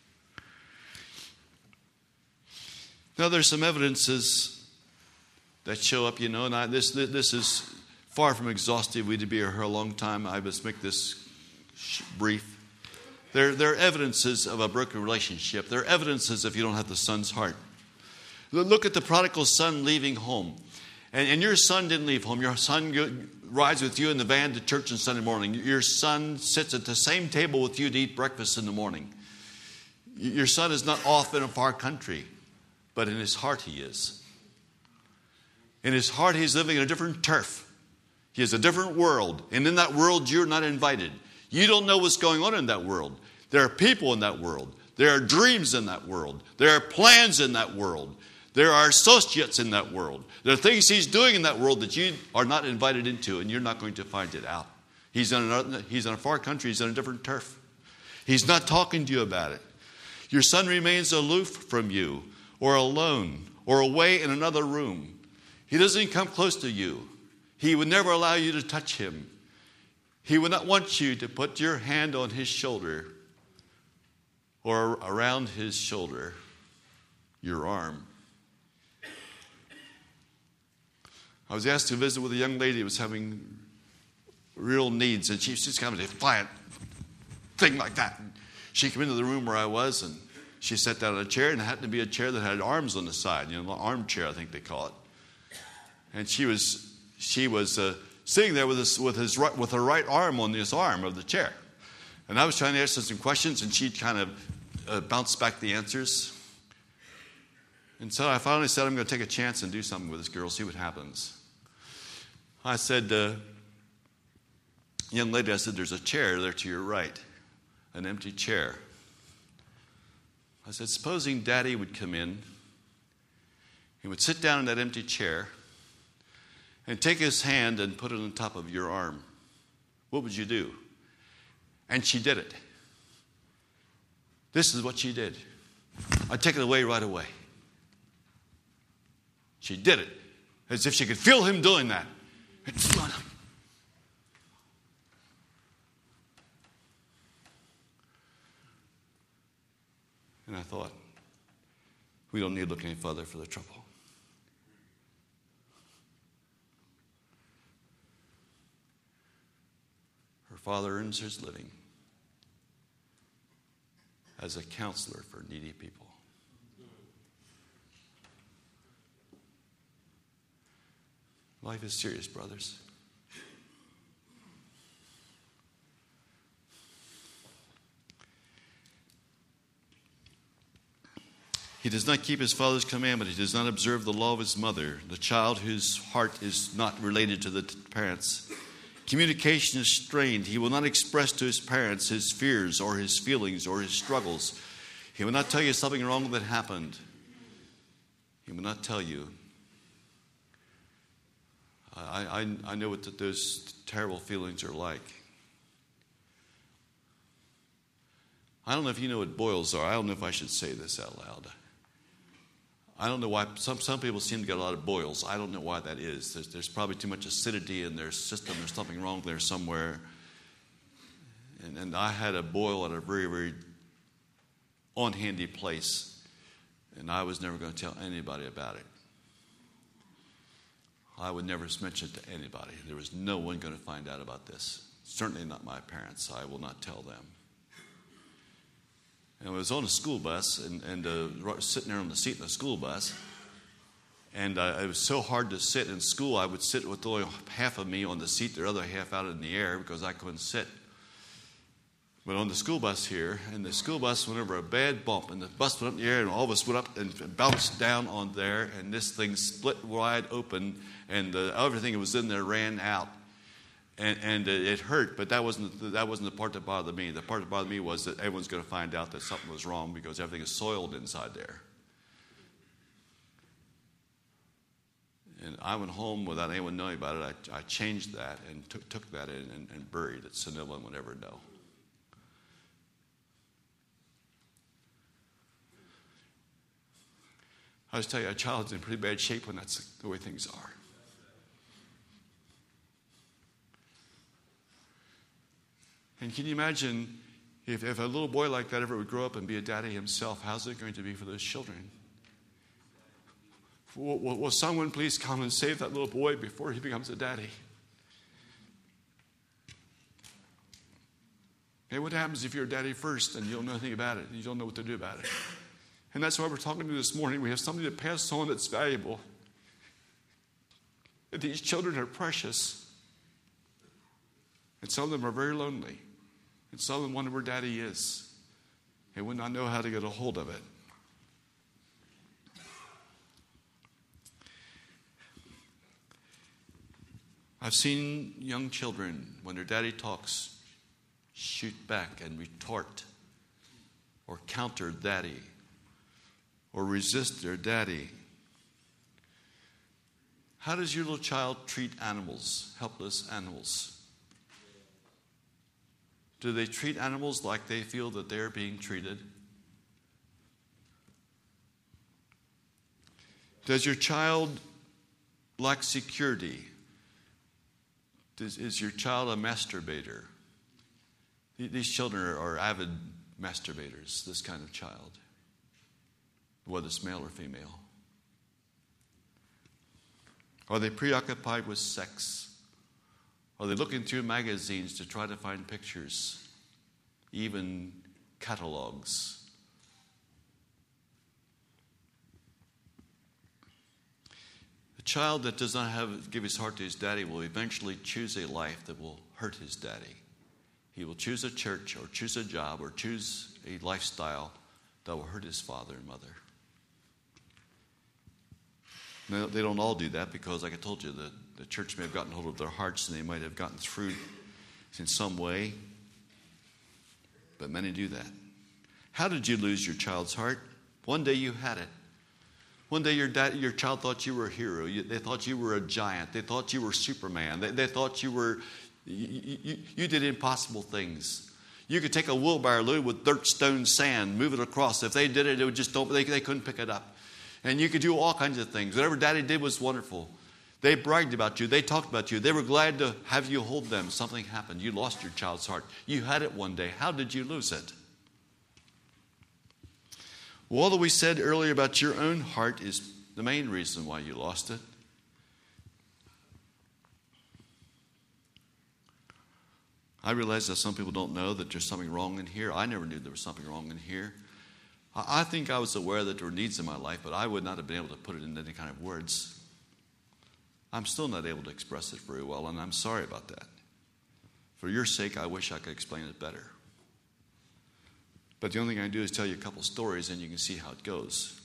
Now, there's some evidences that show up, you know, and I, this, this is far from exhaustive. We'd be here a long time. I must make this brief. There, there are evidences of a broken relationship. There are evidences if you don't have the son's heart. Look at the prodigal son leaving home. And, and your son didn't leave home. Your son rides with you in the van to church on Sunday morning. Your son sits at the same table with you to eat breakfast in the morning. Your son is not off in a far country, but in his heart he is. In his heart he's living in a different turf. He has a different world. And in that world you're not invited. You don't know what's going on in that world. There are people in that world. There are dreams in that world. There are plans in that world. There are associates in that world. There are things he's doing in that world that you are not invited into, and you're not going to find it out. He's in another, he's in a far country. He's in a different turf. He's not talking to you about it. Your son remains aloof from you, or alone, or away in another room. He doesn't even come close to you. He would never allow you to touch him. He would not want you to put your hand on his shoulder or around his shoulder, your arm. I was asked to visit with a young lady who was having real needs, and she was just kind of a defiant thing like that. And she came into the room where I was, and she sat down in a chair, and it happened to be a chair that had arms on the side, you know, an armchair, I think they call it. And she was she was uh, sitting there with his, with his right, with her right arm on this arm of the chair. And I was trying to ask her some questions, and she kind of uh, bounced back the answers. And so I finally said, I'm going to take a chance and do something with this girl, see what happens. I said, uh, young lady, I said, there's a chair there to your right, an empty chair. I said, supposing Daddy would come in, he would sit down in that empty chair and take his hand and put it on top of your arm. What would you do? And she did it. This is what she did. I'd take it away right away. She did it as if she could feel him doing that. And I thought, we don't need to look any further for the trouble. Her father earns his living as a counselor for needy people. Life is serious, brothers. He does not keep his father's commandment. He does not observe the law of his mother. The child whose heart is not related to the parents. Communication is strained. He will not express to his parents his fears or his feelings or his struggles. He will not tell you something wrong that happened. He will not tell you. I, I, I know what those terrible feelings are like. I don't know if you know what boils are. I don't know if I should say this out loud. I don't know why. Some, some people seem to get a lot of boils. I don't know why that is. There's, there's probably too much acidity in their system. There's something wrong there somewhere. And, and I had a boil at a very, very unhandy place. And I was never going to tell anybody about it. I would never mention it to anybody. There was no one going to find out about this. Certainly not my parents. I will not tell them. And I was on a school bus and, and uh, sitting there on the seat in the school bus. And uh, it was so hard to sit in school. I would sit with only half of me on the seat, the other half out in the air because I couldn't sit. But on the school bus here, and the school bus went over a bad bump, and the bus went up in the air, and all of us went up and bounced down on there, and this thing split wide open, and uh, everything that was in there ran out, and and uh, it hurt. But that wasn't the, that wasn't the part that bothered me. The part that bothered me was that everyone's going to find out that something was wrong because everything is soiled inside there. And I went home without anyone knowing about it. I, I changed that and took took that in and, and buried it, so no one would ever know. I was telling you, a child's in pretty bad shape when that's the way things are. And can you imagine if, if a little boy like that ever would grow up and be a daddy himself, how's it going to be for those children? Will, will, will someone please come and save that little boy before he becomes a daddy? Hey, what happens if you're a daddy first and you don't know anything about it? You don't know what to do about it. And that's why we're talking to you this morning. We have something to pass on that's valuable. That these children are precious. And some of them are very lonely. And some of them wonder where daddy is. And would not know how to get a hold of it. I've seen young children, when their daddy talks, shoot back and retort or counter daddy or resist their daddy. How does your little child treat animals, helpless animals? Do they treat animals like they feel that they're being treated? Does your child lack security? Does, is your child a masturbator? These children are, are avid masturbators, this kind of child, whether it's male or female. Are they preoccupied with sex? Are they looking through magazines to try to find pictures, even catalogs? A child that does not have give his heart to his daddy will eventually choose a life that will hurt his daddy. He will choose a church or choose a job or choose a lifestyle that will hurt his father and mother. Now, they don't all do that because, like I told you, the, the church may have gotten hold of their hearts and they might have gotten through in some way. But many do that. How did you lose your child's heart? One day you had it. One day your dad, your child thought you were a hero. You, they thought you were a giant. They thought you were Superman. They, they thought you were... You, you, you did impossible things. You could take a wheelbarrow loaded with dirt, stone, sand, move it across. If they did it, it would just don't. They, they couldn't pick it up. And you could do all kinds of things. Whatever Daddy did was wonderful. They bragged about you. They talked about you. They were glad to have you hold them. Something happened. You lost your child's heart. You had it one day. How did you lose it? Well, all that we said earlier about your own heart is the main reason why you lost it. I realize that some people don't know that there's something wrong in here. I never knew there was something wrong in here. I think I was aware that there were needs in my life, but I would not have been able to put it in any kind of words. I'm still not able to express it very well, and I'm sorry about that. For your sake, I wish I could explain it better. But the only thing I can do is tell you a couple stories, and you can see how it goes.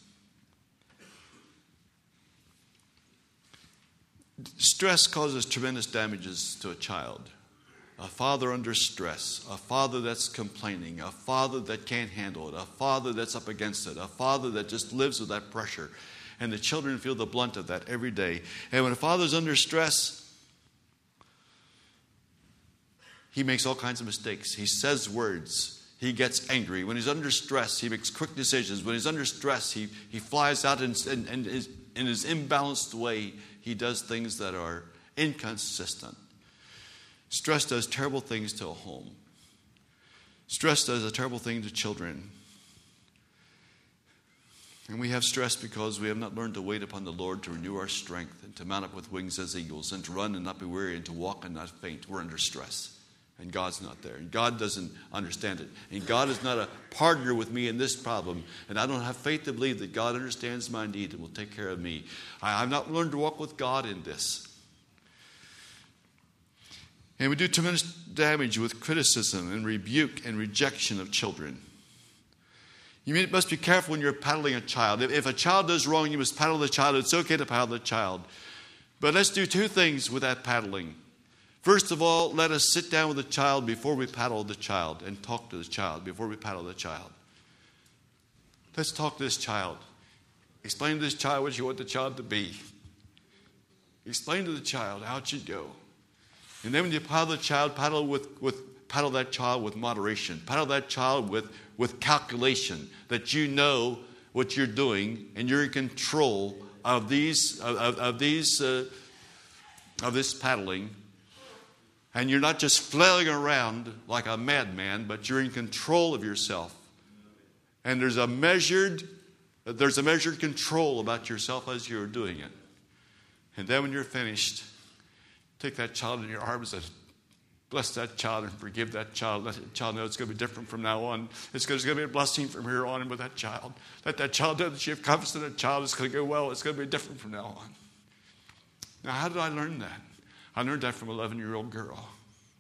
Stress causes tremendous damages to a child. A father under stress, a father that's complaining, a father that can't handle it, a father that's up against it, a father that just lives with that pressure. And the children feel the blunt of that every day. And when a father's under stress, he makes all kinds of mistakes. He says words. He gets angry. When he's under stress, he makes quick decisions. When he's under stress, he, he flies out and, and, and is, in his imbalanced way, he does things that are inconsistent. Stress does terrible things to a home. Stress does a terrible thing to children. And we have stress because we have not learned to wait upon the Lord to renew our strength and to mount up with wings as eagles and to run and not be weary and to walk and not faint. We're under stress. And God's not there. And God doesn't understand it. And God is not a partner with me in this problem. And I don't have faith to believe that God understands my need and will take care of me. I have not learned to walk with God in this. And we do tremendous damage with criticism and rebuke and rejection of children. You must be careful when you're paddling a child. If a child does wrong, you must paddle the child. It's okay to paddle the child. But let's do two things with that paddling. First of all, let us sit down with the child before we paddle the child and talk to the child before we paddle the child. Let's talk to this child. Explain to this child what you want the child to be. Explain to the child how it should go. And then when you paddle the child, paddle with, with paddle that child with moderation. Paddle that child with, with calculation that you know what you're doing, and you're in control of these of, of, of these uh, of this paddling, and you're not just flailing around like a madman, but you're in control of yourself. And there's a measured there's a measured control about yourself as you're doing it. And then when you're finished, take that child in your arms and bless that child and forgive that child. Let that child know it's going to be different from now on. It's going to be a blessing from here on with that child. Let that child know that you have confidence in that child. It's going to go well. It's going to be different from now on. Now, how did I learn that? I learned that from an eleven-year-old girl.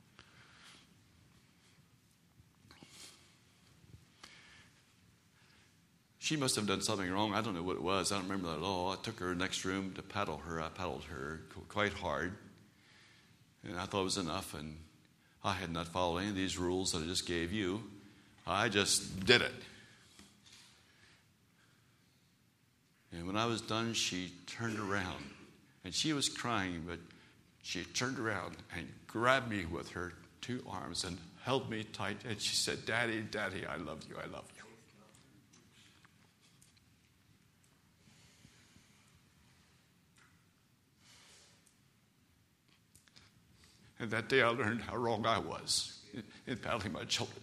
She must have done something wrong. I don't know what it was. I don't remember that at all. I took her next room to paddle her. I paddled her quite hard. And I thought it was enough. And I had not followed any of these rules that I just gave you. I just did it. And when I was done, she turned around. And she was crying, but she turned around and grabbed me with her two arms and held me tight. And she said, "Daddy, Daddy, I love you, I love you." And that day I learned how wrong I was in, in paddling my children.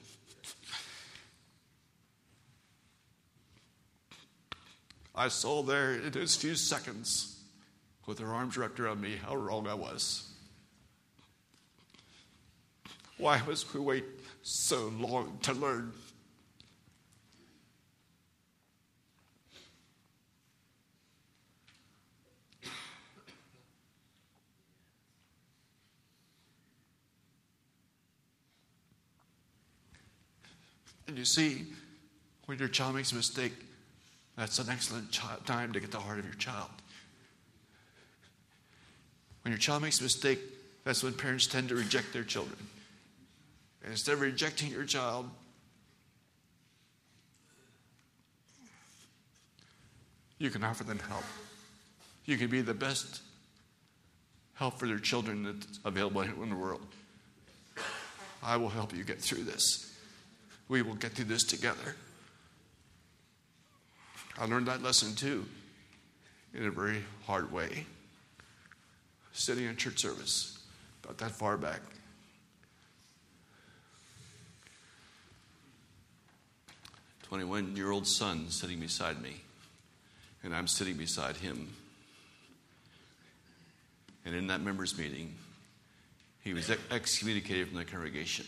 I saw there in those few seconds, with her arms wrapped around me, how wrong I was. Why must we wait so long to learn? And you see, when your child makes a mistake, that's an excellent ch- time to get the heart of your child. When your child makes a mistake, that's when parents tend to reject their children. And instead of rejecting your child, you can offer them help. You can be the best help for their children that's available in the world. I will help you get through this. We will get through this together. I learned that lesson too in a very hard way. Sitting in church service, about that far back. twenty-one-year-old son sitting beside me, and I'm sitting beside him. And in that members' meeting, he was excommunicated from the congregation.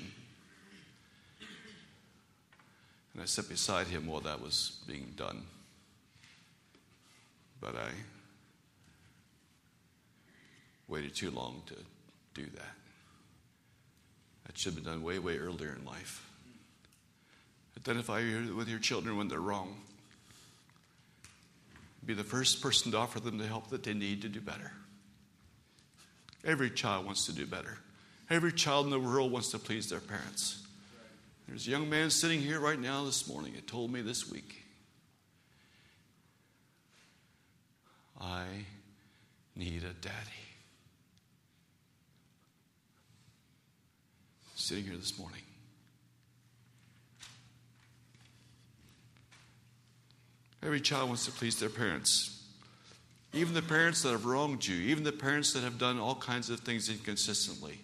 And I sat beside him while that was being done. But I waited too long to do that. That should have been done way, way earlier in life. Identify with your children when they're wrong. Be the first person to offer them the help that they need to do better. Every child wants to do better. Every child in the world wants to please their parents. There's a young man sitting here right now this morning that told me this week, "I need a daddy." Sitting here this morning. Every child wants to please their parents. Even the parents that have wronged you, even the parents that have done all kinds of things inconsistently.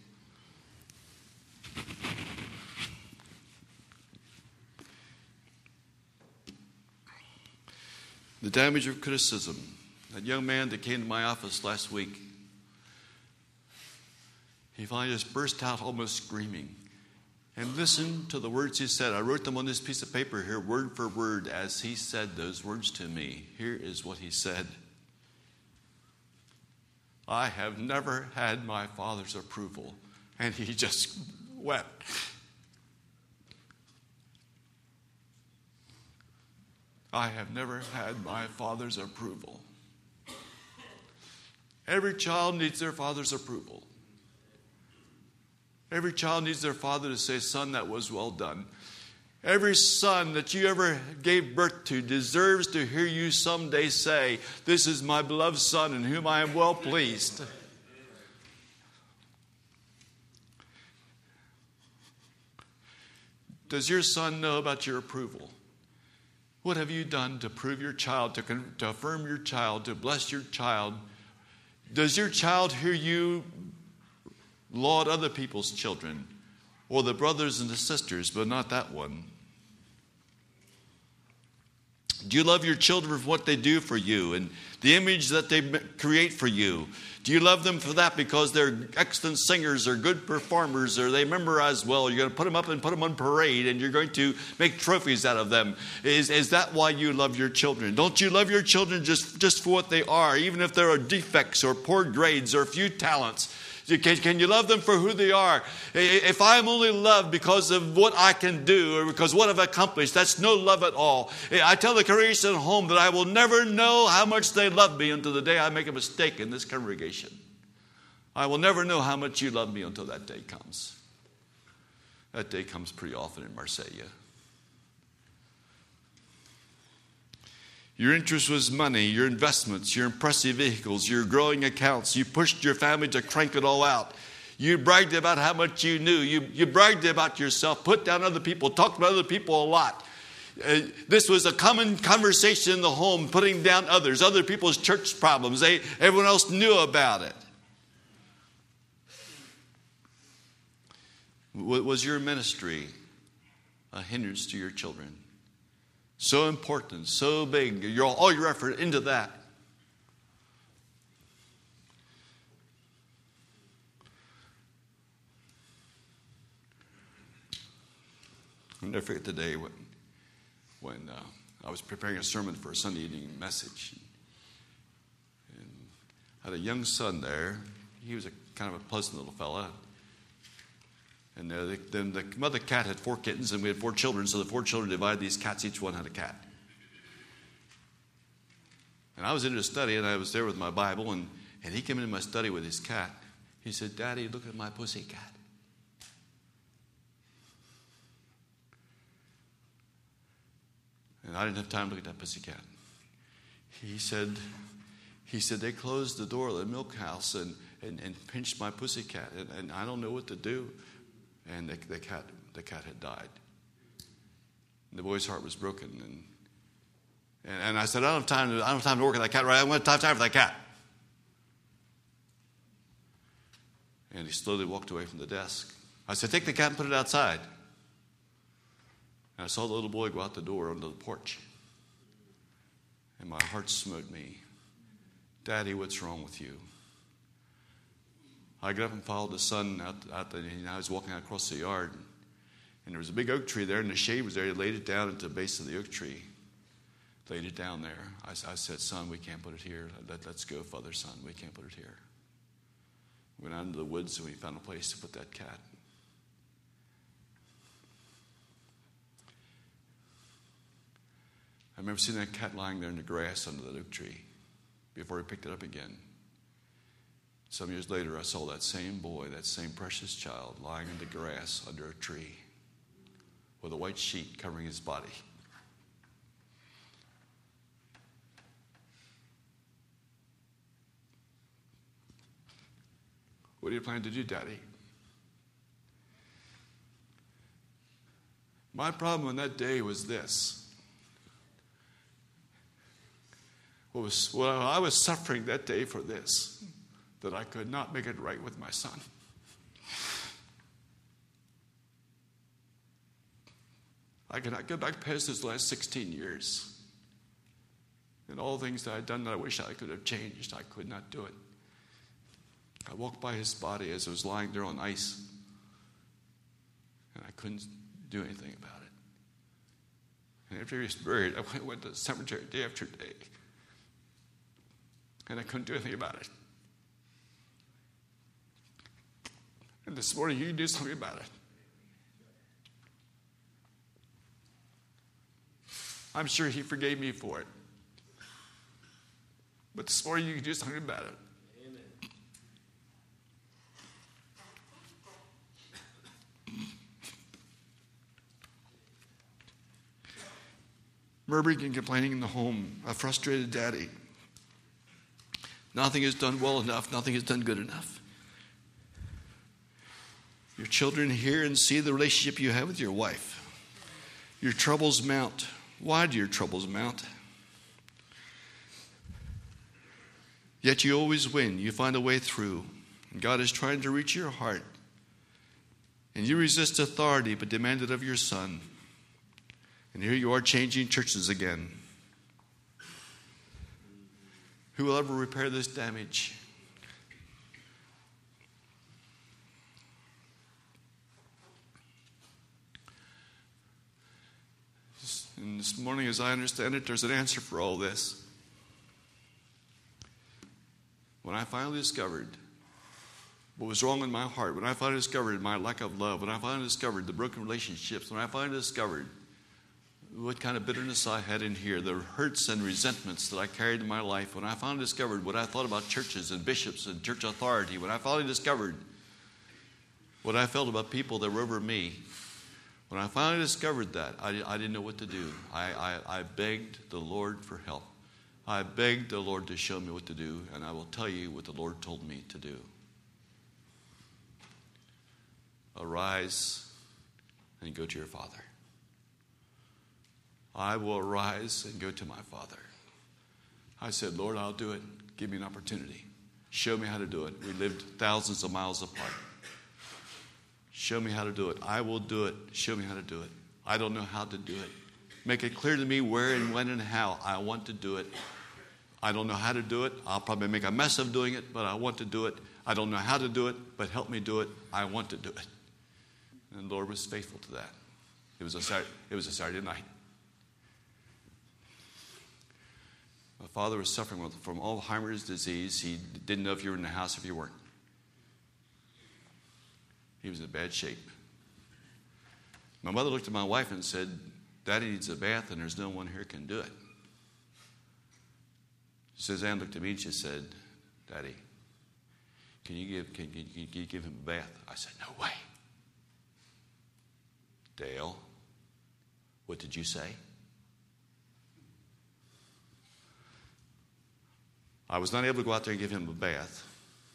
The damage of criticism. That young man that came to my office last week, he finally just burst out almost screaming. And listen to the words he said. I wrote them on this piece of paper here, word for word, as he said those words to me. Here is what he said. "I have never had my father's approval." And he just wept. "I have never had my father's approval." Every child needs their father's approval. Every child needs their father to say, "Son, that was well done." Every son that you ever gave birth to deserves to hear you someday say, "This is my beloved son in whom I am well pleased." Does your son know about your approval? What have you done to prove your child, to, con- to affirm your child, to bless your child? Does your child hear you laud other people's children, or the brothers and the sisters, but not that one? Do you love your children for what they do for you and the image that they create for you? Do you love them for that because they're excellent singers or good performers or they memorize well? You're going to put them up and put them on parade and you're going to make trophies out of them. Is, is that why you love your children? Don't you love your children just, just for what they are, even if there are defects or poor grades or few talents? Can, can you love them for who they are? If I'm only loved because of what I can do or because what I've accomplished, that's no love at all. I tell the congregation at home that I will never know how much they love me until the day I make a mistake in this congregation. I will never know how much you love me until that day comes. That day comes pretty often in Marseille. Your interest was money, your investments, your impressive vehicles, your growing accounts. You pushed your family to crank it all out. You bragged about how much you knew. You, you bragged about yourself, put down other people, talked about other people a lot. Uh, this was a common conversation in the home, putting down others, other people's church problems. They, everyone else knew about it. Was your ministry a hindrance to your children? So important, so big, your, all your effort into that. I'll never forget the day when, when uh, I was preparing a sermon for a Sunday evening message. And I had a young son there. He was a kind of a pleasant little fella. And uh, the, the, the mother cat had four kittens, and we had four children, so the four children divided these cats. Each one had a cat. And I was in his study, and I was there with my Bible, and, and he came into my study with his cat. He said, "Daddy, look at my pussy cat." And I didn't have time to look at that pussy cat. He said, he said, "They closed the door of the milk house and, and, and pinched my pussy cat, and, and I don't know what to do." And the, the cat, the cat had died. And the boy's heart was broken. And, and and I said, "I don't have time to. I don't have time to work with that cat. Right? I don't have time for that cat." And he slowly walked away from the desk. I said, "Take the cat and put it outside." And I saw the little boy go out the door onto the porch. And my heart smote me. "Daddy, what's wrong with you?" I got up and followed the son out, out the, and I was walking out across the yard. And there was a big oak tree there, and the shade was there. He laid it down at the base of the oak tree. Laid it down there. I, I said, "Son, we can't put it here. Let, let's go, father, son. We can't put it here." Went out into the woods, and we found a place to put that cat. I remember seeing that cat lying there in the grass under the oak tree before he picked it up again. Some years later, I saw that same boy, that same precious child, lying in the grass under a tree with a white sheet covering his body. "What do you plan to do, Daddy?" My problem on that day was this. What was, well, I was suffering that day for this, that I could not make it right with my son. I cannot go back past those last sixteen years. And all the things that I had done that I wish I could have changed, I could not do it. I walked by his body as it was lying there on ice, and I couldn't do anything about it. And after he was buried, I went to the cemetery day after day, and I couldn't do anything about it. And this morning, you can do something about it. I'm sure he forgave me for it. But this morning, you can do something about it. Murmuring and complaining in the home, a frustrated daddy. Nothing is done well enough. Nothing is done good enough. Your children hear and see the relationship you have with your wife. Your troubles mount. Why do your troubles mount? Yet you always win. You find a way through. And God is trying to reach your heart. And you resist authority but demand it of your Son. And here you are changing churches again. Who will ever repair this damage? And this morning, as I understand it, there's an answer for all this. When I finally discovered what was wrong in my heart, when I finally discovered my lack of love, when I finally discovered the broken relationships, when I finally discovered what kind of bitterness I had in here, the hurts and resentments that I carried in my life, when I finally discovered what I thought about churches and bishops and church authority, when I finally discovered what I felt about people that were over me, when I finally discovered that, I, I didn't know what to do. I, I, I begged the Lord for help. I begged the Lord to show me what to do, and I will tell you what the Lord told me to do. Arise and go to your Father. I will arise and go to my Father. I said, Lord, I'll do it. Give me an opportunity. Show me how to do it. We lived thousands of miles apart. Show me how to do it. I will do it. Show me how to do it. I don't know how to do it. Make it clear to me where and when and how I want to do it. I don't know how to do it. I'll probably make a mess of doing it, but I want to do it. I don't know how to do it, but help me do it. I want to do it. And the Lord was faithful to that. It was a Saturday, it was a Saturday night. My father was suffering from Alzheimer's disease. He didn't know if you were in the house or if you weren't. He was in bad shape. My mother looked at my wife and said, Daddy needs a bath and there's no one here can do it. Suzanne looked at me and she said, Daddy, can you give, can, can, can you give him a bath? I said, no way. Dale, what did you say? I was not able to go out there and give him a bath.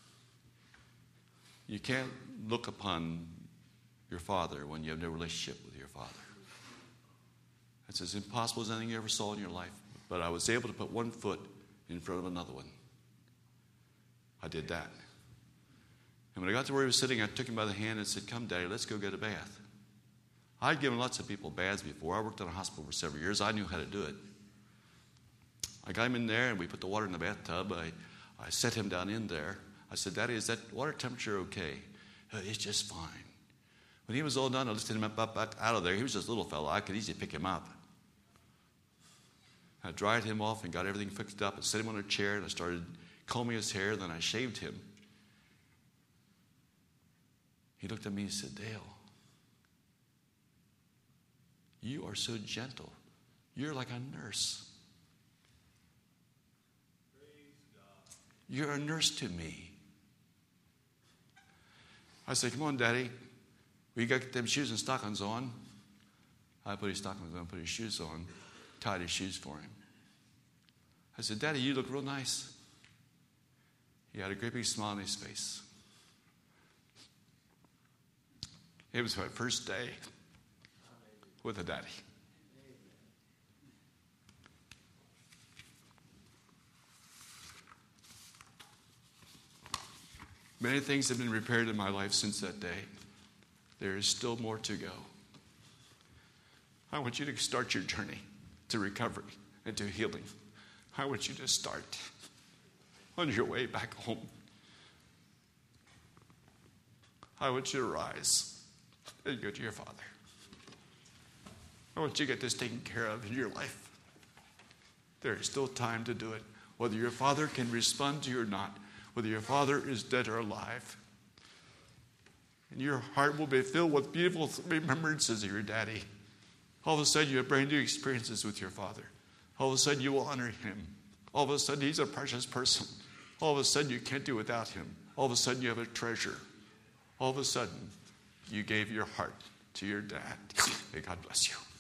You can't look upon your father when you have no relationship with your father. It's as impossible as anything you ever saw in your life. But I was able to put one foot in front of another one. I did that. And when I got to where he was sitting, I took him by the hand and said, come, Daddy, let's go get a bath. I'd given lots of people baths before. I worked in a hospital for several years. I knew how to do it. I got him in there, and we put the water in the bathtub. I, I set him down in there. I said, Daddy, is that water temperature okay? Oh, it's just fine. When he was all done, I lifted him up, up, up out of there. He was just a little fellow. I could easily pick him up. I dried him off and got everything fixed up and set him on a chair, and I started combing his hair. Then I shaved him. He looked at me and said, Dale, you are so gentle. You're like a nurse. You're a nurse to me. I said, come on, Daddy. We got to get them shoes and stockings on. I put his stockings on, put his shoes on, tied his shoes for him. I said, Daddy, you look real nice. He had a great big smile on his face. It was my first day with a daddy. Many things have been repaired in my life since that day. There is still more to go. I want you to start your journey to recovery and to healing. I want you to start on your way back home. I want you to rise and go to your Father. I want you to get this taken care of in your life. There is still time to do it. Whether your Father can respond to you or not, whether your father is dead or alive. And your heart will be filled with beautiful remembrances of your daddy. All of a sudden, you have brand new experiences with your father. All of a sudden, you will honor him. All of a sudden, he's a precious person. All of a sudden, you can't do without him. All of a sudden, you have a treasure. All of a sudden, you gave your heart to your dad. May God bless you.